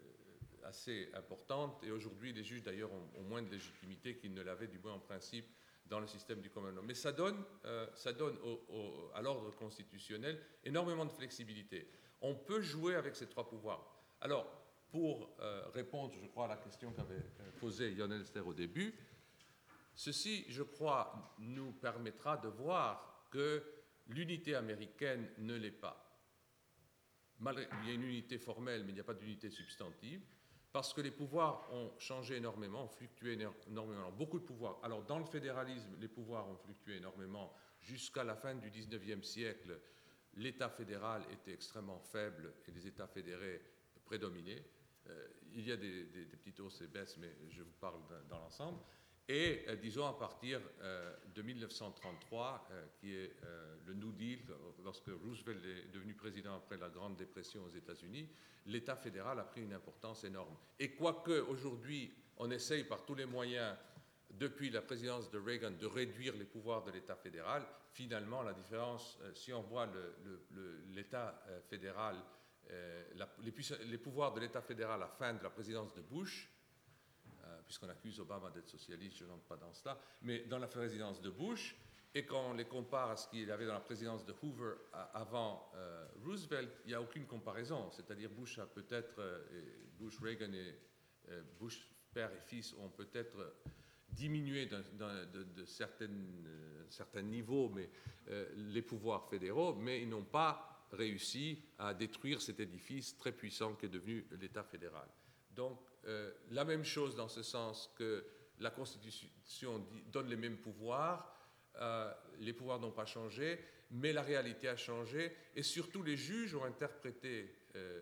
assez importantes, et aujourd'hui, les juges, d'ailleurs, ont, ont moins de légitimité qu'ils ne l'avaient, du moins en principe, dans le système du common law. Mais ça donne, euh, ça donne au, au, à l'ordre constitutionnel énormément de flexibilité. On peut jouer avec ces trois pouvoirs. Alors, pour euh, répondre, je crois, à la question qu'avait posée Jon Elster au début, ceci, je crois, nous permettra de voir que l'unité américaine ne l'est pas. Malgré, il y a une unité formelle, mais il n'y a pas d'unité substantive, parce que les pouvoirs ont changé énormément, ont fluctué énormément. Beaucoup de pouvoirs. Alors, dans le fédéralisme, les pouvoirs ont fluctué énormément. Jusqu'à la fin du dix-neuvième siècle, l'État fédéral était extrêmement faible et les États fédérés prédominaient. Euh, il y a des, des, des petites hausses et baisses, mais je vous parle dans, dans l'ensemble. Et, euh, disons, à partir euh, de mille neuf cent trente-trois, euh, qui est euh, le New Deal, lorsque Roosevelt est devenu président après la Grande Dépression aux États-Unis, l'État fédéral a pris une importance énorme. Et quoique, aujourd'hui, on essaye par tous les moyens, depuis la présidence de Reagan, de réduire les pouvoirs de l'État fédéral, finalement, la différence, euh, si on voit le, le, le, l'État euh, fédéral, euh, la, les, les pouvoirs de l'État fédéral à la fin de la présidence de Bush, puisqu'on accuse Obama d'être socialiste, je n'entre pas dans cela, mais dans la présidence de Bush, et quand on les compare à ce qu'il avait dans la présidence de Hoover avant euh, Roosevelt, il n'y a aucune comparaison. C'est-à-dire Bush a peut-être, euh, Bush, Reagan et euh, Bush père et fils ont peut-être diminué d'un, d'un, de, de certaines, euh, certains niveaux mais, euh, les pouvoirs fédéraux, mais ils n'ont pas réussi à détruire cet édifice très puissant qu'est devenu l'État fédéral. Donc, euh, la même chose dans ce sens que la Constitution dit, donne les mêmes pouvoirs, euh, les pouvoirs n'ont pas changé, mais la réalité a changé, et surtout les juges ont interprété euh,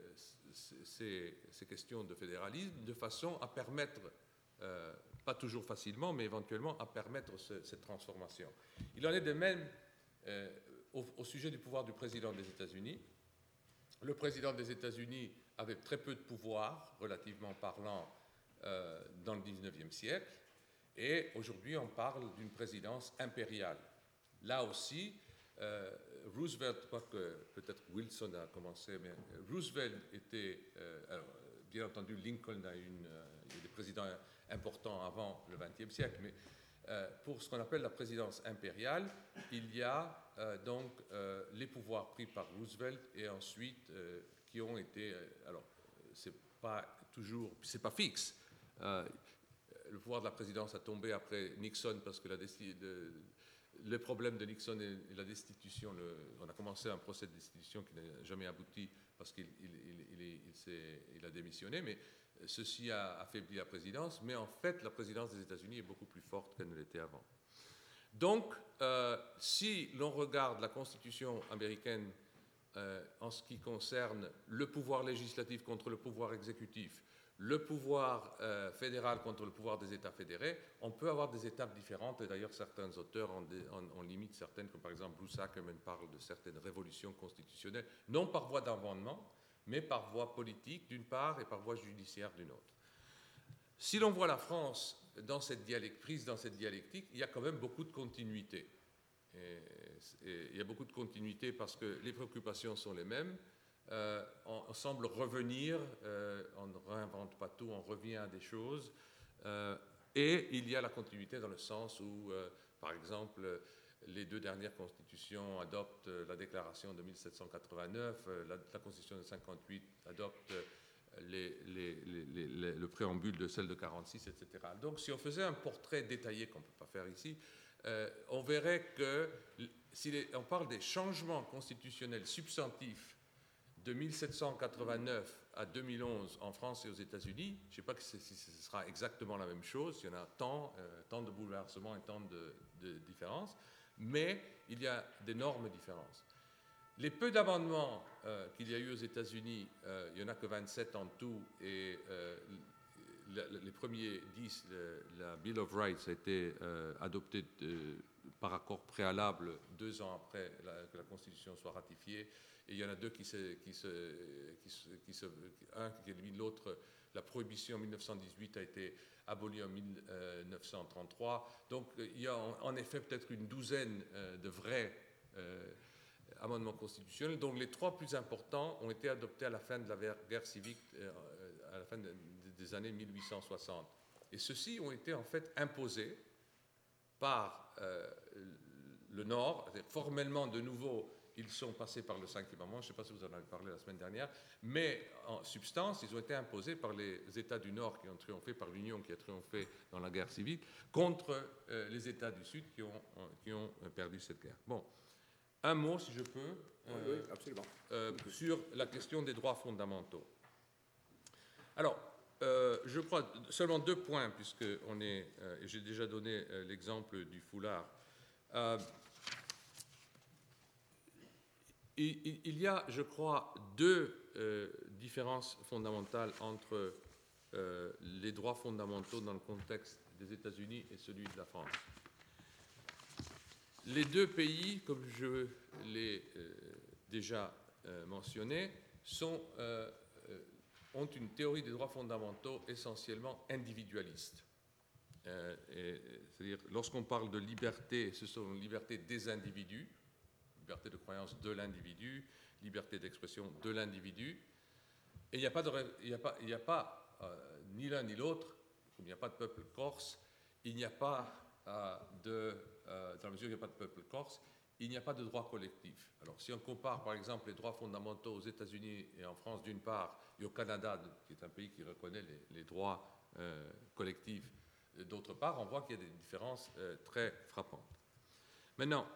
ces, ces questions de fédéralisme de façon à permettre, euh, pas toujours facilement, mais éventuellement à permettre ce, cette transformation. Il en est de même euh, au, au sujet du pouvoir du président des États-Unis. Le président des États-Unis avait très peu de pouvoir, relativement parlant, euh, dans le dix-neuvième siècle, et aujourd'hui on parle d'une présidence impériale. Là aussi, euh, Roosevelt, quoique peut-être Wilson a commencé, mais Roosevelt était, euh, alors, bien entendu Lincoln a une, euh, il y a des présidents importants avant le vingtième siècle, mais euh, pour ce qu'on appelle la présidence impériale, il y a euh, donc euh, les pouvoirs pris par Roosevelt et ensuite euh, qui ont été, euh, alors c'est pas toujours, c'est pas fixe. Euh, le pouvoir de la présidence a tombé après Nixon parce que la, le, le problème de Nixon et la destitution, le, on a commencé un procès de destitution qui n'a jamais abouti parce qu'il il, il, il, il, il a démissionné, mais ceci a affaibli la présidence, mais en fait la présidence des États-Unis est beaucoup plus forte qu'elle ne l'était avant. Donc, euh, si l'on regarde la Constitution américaine euh, en ce qui concerne le pouvoir législatif contre le pouvoir exécutif, le pouvoir euh, fédéral contre le pouvoir des États fédérés, on peut avoir des étapes différentes, et d'ailleurs certains auteurs en, en, en limitent certaines, comme par exemple Bruce Ackerman parle de certaines révolutions constitutionnelles, non par voie d'amendement, mais par voie politique d'une part et par voie judiciaire d'une autre. Si l'on voit la France dans cette dialectique, prise dans cette dialectique, il y a quand même beaucoup de continuité. Et, et il y a beaucoup de continuité parce que les préoccupations sont les mêmes. Euh, on, on semble revenir, euh, on ne réinvente pas tout, on revient à des choses. Euh, et il y a la continuité dans le sens où, euh, par exemple, les deux dernières constitutions adoptent la déclaration de mille sept cent quatre-vingt-neuf, la, la constitution de cinquante-huit adopte les, les, les, les, le préambule de celle de quarante-six, et cetera. Donc, si on faisait un portrait détaillé, qu'on ne peut pas faire ici, euh, on verrait que si les, on parle des changements constitutionnels substantifs de mille sept cent quatre-vingt-neuf à deux mille onze en France et aux États-Unis, je ne sais pas si ce sera exactement la même chose, il y en a tant, euh, tant de bouleversements et tant de, de différences, mais il y a d'énormes différences. Les peu d'amendements euh, qu'il y a eu aux États-Unis, euh, il n'y en a que vingt-sept en tout, et euh, la, les premiers dix, le, la Bill of Rights a été euh, adoptée de, par accord préalable deux ans après la, que la Constitution soit ratifiée, et il y en a deux qui se, qui se, qui se, qui se un qui élimine l'autre. La prohibition en mille neuf cent dix-huit a été abolie en mille neuf cent trente-trois. Donc il y a en, en effet peut-être une douzaine euh, de vrais euh, amendements constitutionnels, dont les trois plus importants ont été adoptés à la fin de la guerre civile, euh, à la fin de, de, des années mille huit cent soixante. Et ceux-ci ont été en fait imposés par euh, le Nord. Formellement, de nouveau, ils sont passés par le cinquième amendement, je ne sais pas si vous en avez parlé la semaine dernière, mais en substance, ils ont été imposés par les États du Nord qui ont triomphé, par l'Union qui a triomphé dans la guerre civile, contre euh, les États du Sud qui ont, qui ont perdu cette guerre. Bon. Un mot, si je peux, euh, oui, absolument. Euh, sur la question des droits fondamentaux. Alors, euh, je crois seulement deux points, puisque on est, euh, j'ai déjà donné euh, l'exemple du foulard. Euh, il, il y a, je crois, deux euh, différences fondamentales entre euh, les droits fondamentaux dans le contexte des États-Unis et celui de la France. Les deux pays, comme je l'ai euh, déjà euh, mentionné, sont, euh, euh, ont une théorie des droits fondamentaux essentiellement individualiste. Euh, c'est-à-dire, lorsqu'on parle de liberté, ce sont les libertés des individus, liberté de croyance de l'individu, liberté d'expression de l'individu, et il n'y a pas, de, il n'y a pas, il n'y a pas euh, ni l'un ni l'autre, il n'y a pas de peuple corse, il n'y a pas euh, de... Euh, dans la mesure où il n'y a pas de peuple corse, il n'y a pas de droit collectif. Alors, si on compare, par exemple, les droits fondamentaux aux États-Unis et en France, d'une part, et au Canada, qui est un pays qui reconnaît les, les droits euh, collectifs, d'autre part, on voit qu'il y a des différences euh, très frappantes. Maintenant,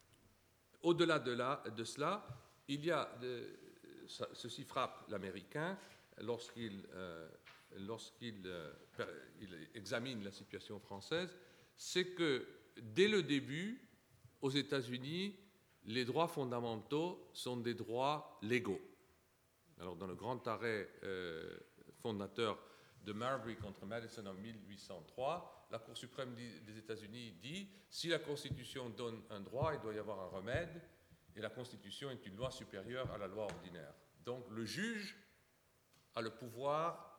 au-delà de, là, de cela, il y a de, ça, ceci frappe l'Américain lorsqu'il euh, lorsqu'il euh, il examine la situation française, c'est que dès le début, aux États-Unis, les droits fondamentaux sont des droits légaux. Alors, dans le grand arrêt euh, fondateur de Marbury contre Madison en mille huit cent trois, la Cour suprême des États-Unis dit « Si la Constitution donne un droit, il doit y avoir un remède, et la Constitution est une loi supérieure à la loi ordinaire. » Donc, le juge a le pouvoir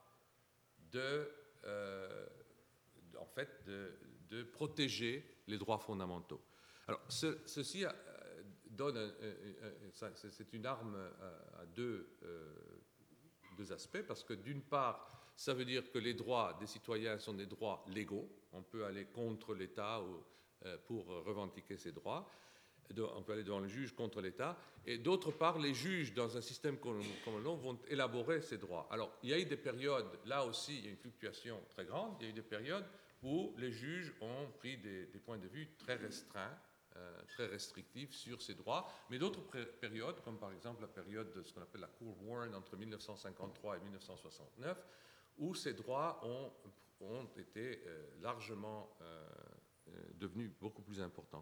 de, euh, en fait, de, de protéger les droits fondamentaux. Alors, ce, ceci euh, donne, euh, euh, c'est une arme à, à deux, euh, deux aspects, parce que d'une part, ça veut dire que les droits des citoyens sont des droits légaux, on peut aller contre l'État euh, pour revendiquer ces droits, on peut aller devant le juge contre l'État, et d'autre part, les juges, dans un système comme le nôtre, vont élaborer ces droits. Alors, il y a eu des périodes, là aussi, il y a une fluctuation très grande, il y a eu des périodes où les juges ont pris des, des points de vue très restreints, euh, très restrictifs sur ces droits, mais d'autres périodes, comme par exemple la période de ce qu'on appelle la Cour Warren entre mille neuf cent cinquante-trois et mille neuf cent soixante-neuf, où ces droits ont, ont été euh, largement euh, euh, devenus beaucoup plus importants.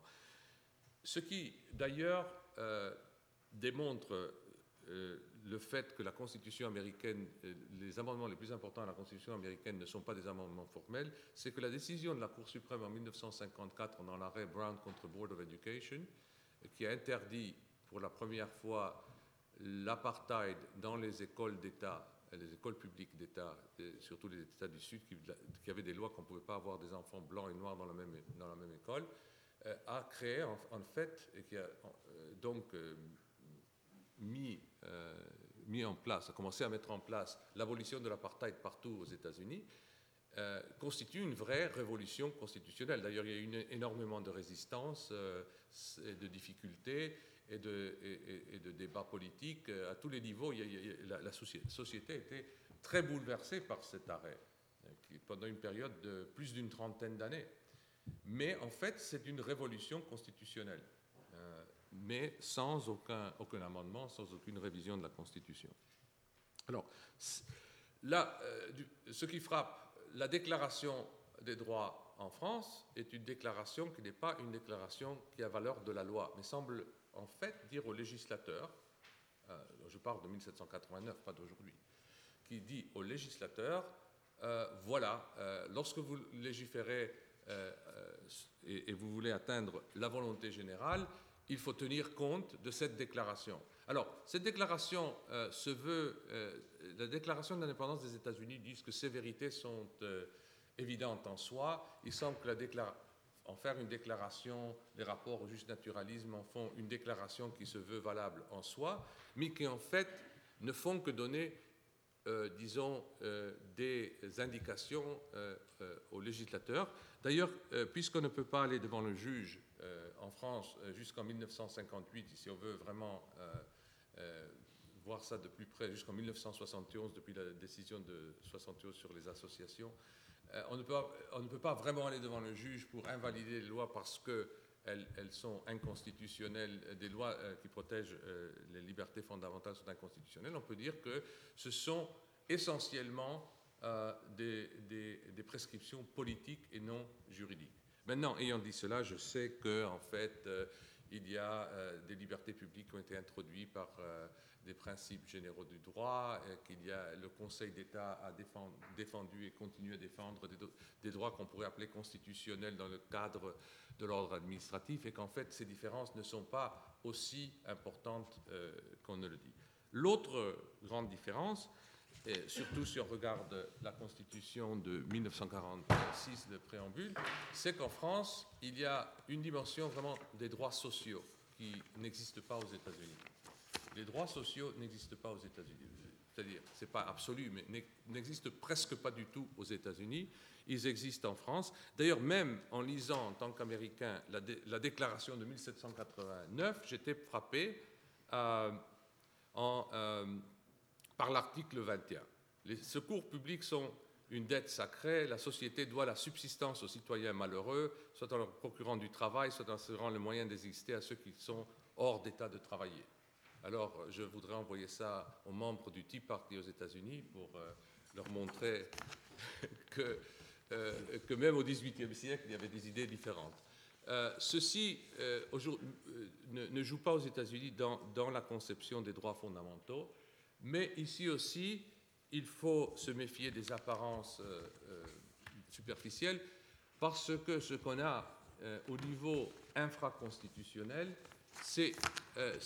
Ce qui, d'ailleurs, euh, démontre euh, le fait que la Constitution américaine, euh, les amendements les plus importants à la Constitution américaine ne sont pas des amendements formels, c'est que la décision de la Cour suprême en mille neuf cent cinquante-quatre, dans l'arrêt Brown contre Board of Education, qui a interdit pour la première fois l'apartheid dans les écoles d'État, les écoles publiques d'État, surtout les États du Sud, qui, qui avaient des lois qu'on ne pouvait pas avoir des enfants blancs et noirs dans la même, dans la même école, euh, a créé en, en fait, et qui a euh, donc euh, mis, euh, mis en place, a commencé à mettre en place l'abolition de l'apartheid partout aux États-Unis, euh, constitue une vraie révolution constitutionnelle. D'ailleurs, il y a eu une, énormément de résistance, euh, et de difficultés et de, et, et de débats politiques euh, à tous les niveaux. Il y a, il y a, la, la société a été très bouleversée par cet arrêt, qui, pendant une période de plus d'une trentaine d'années. Mais en fait, c'est une révolution constitutionnelle, euh, mais sans aucun, aucun amendement, sans aucune révision de la Constitution. Alors, là, euh, du, ce qui frappe, la Déclaration des droits en France est une déclaration qui n'est pas une déclaration qui a valeur de la loi, mais semble en fait dire au législateur, euh, je parle de mille sept cent quatre-vingt-neuf, pas d'aujourd'hui, qui dit au législateur, euh, voilà, euh, lorsque vous légiférez euh, euh, et, et vous voulez atteindre la volonté générale, il faut tenir compte de cette déclaration. Alors, cette déclaration euh, se veut, euh, la déclaration d'indépendance des États-Unis dit que ces vérités sont euh, évidentes en soi. Il semble que la déclaration, en faire une déclaration, les rapports au juste naturalisme en font une déclaration qui se veut valable en soi, mais qui en fait ne font que donner, euh, disons, euh, des indications euh, euh, aux législateurs. D'ailleurs, euh, puisqu'on ne peut pas aller devant le juge euh, en France euh, jusqu'en mille neuf cent cinquante-huit, si on veut vraiment euh, euh, voir ça de plus près, jusqu'en mille neuf cent soixante et onze, depuis la décision de soixante et onze sur les associations, euh, on, ne peut pas, on ne peut pas vraiment aller devant le juge pour invalider les lois parce qu'elles elles sont inconstitutionnelles, des lois euh, qui protègent euh, les libertés fondamentales sont inconstitutionnelles. On peut dire que ce sont essentiellement euh, des, des, des prescriptions politiques et non juridiques. Maintenant, ayant dit cela, je sais qu'en fait, euh, il y a euh, des libertés publiques qui ont été introduites par euh, des principes généraux du droit, euh, qu'il y a le Conseil d'État a défendu, défendu et continue à défendre des, des droits qu'on pourrait appeler constitutionnels dans le cadre de l'ordre administratif, et qu'en fait, ces différences ne sont pas aussi importantes euh, qu'on ne le dit. L'autre grande différence, et surtout si on regarde la Constitution de mille neuf cent quarante-six, le préambule, c'est qu'en France, il y a une dimension vraiment des droits sociaux qui n'existe pas aux États-Unis. Les droits sociaux n'existent pas aux États-Unis. C'est-à-dire, ce n'est pas absolu, mais n'existent presque pas du tout aux États-Unis. Ils existent en France. D'ailleurs, même en lisant en tant qu'Américain la, dé la déclaration de mille sept cent quatre-vingt-neuf, j'étais frappé euh, en... Euh, par l'article vingt et un. Les secours publics sont une dette sacrée. La société doit la subsistance aux citoyens malheureux, soit en leur procurant du travail, soit en assurant le moyen d'exister à ceux qui sont hors d'état de travailler. Alors, je voudrais envoyer ça aux membres du Tea Party aux États-Unis pour euh, leur montrer que, euh, que même au dix-huitième siècle, il y avait des idées différentes. Euh, ceci euh, euh, ne, ne joue pas aux États-Unis dans, dans la conception des droits fondamentaux. Mais ici aussi, il faut se méfier des apparences euh, euh, superficielles parce que ce qu'on a euh, au niveau infraconstitutionnel, c'est euh,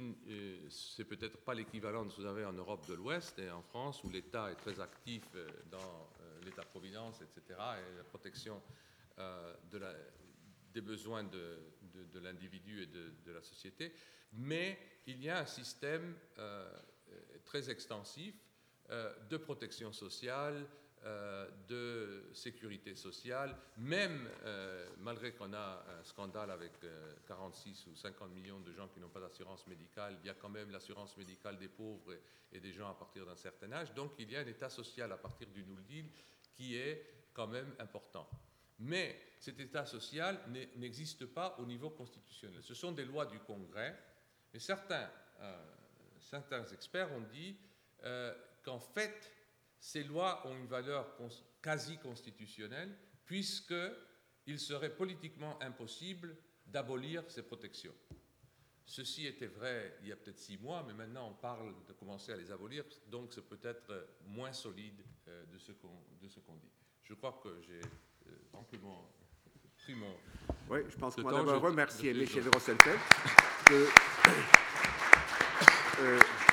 euh, peut-être pas l'équivalent de ce que vous avez en Europe de l'Ouest et en France où l'État est très actif euh, dans euh, l'État-providence, et cetera, et la protection euh, de la, des besoins de, de, de l'individu et de, de la société. Mais il y a un système euh, très extensif euh, de protection sociale, euh, de sécurité sociale, même euh, malgré qu'on a un scandale avec euh, quarante-six ou cinquante millions de gens qui n'ont pas d'assurance médicale, il y a quand même l'assurance médicale des pauvres et, et des gens à partir d'un certain âge. Donc il y a un état social à partir du New Deal qui est quand même important. Mais cet état social n'existe pas au niveau constitutionnel. Ce sont des lois du Congrès, mais certains... Euh, Certains experts ont dit euh, qu'en fait, ces lois ont une valeur quasi constitutionnelle puisqu'il serait politiquement impossible d'abolir ces protections. Ceci était vrai il y a peut-être six mois, mais maintenant on parle de commencer à les abolir, donc c'est peut-être moins solide euh, de ce qu'on ce qu'on dit. Je crois que j'ai euh, amplement pris mon... Oui, je pense qu'on va temps, d'abord je, remercier je, Michel je... Rosselfeld de... Euh,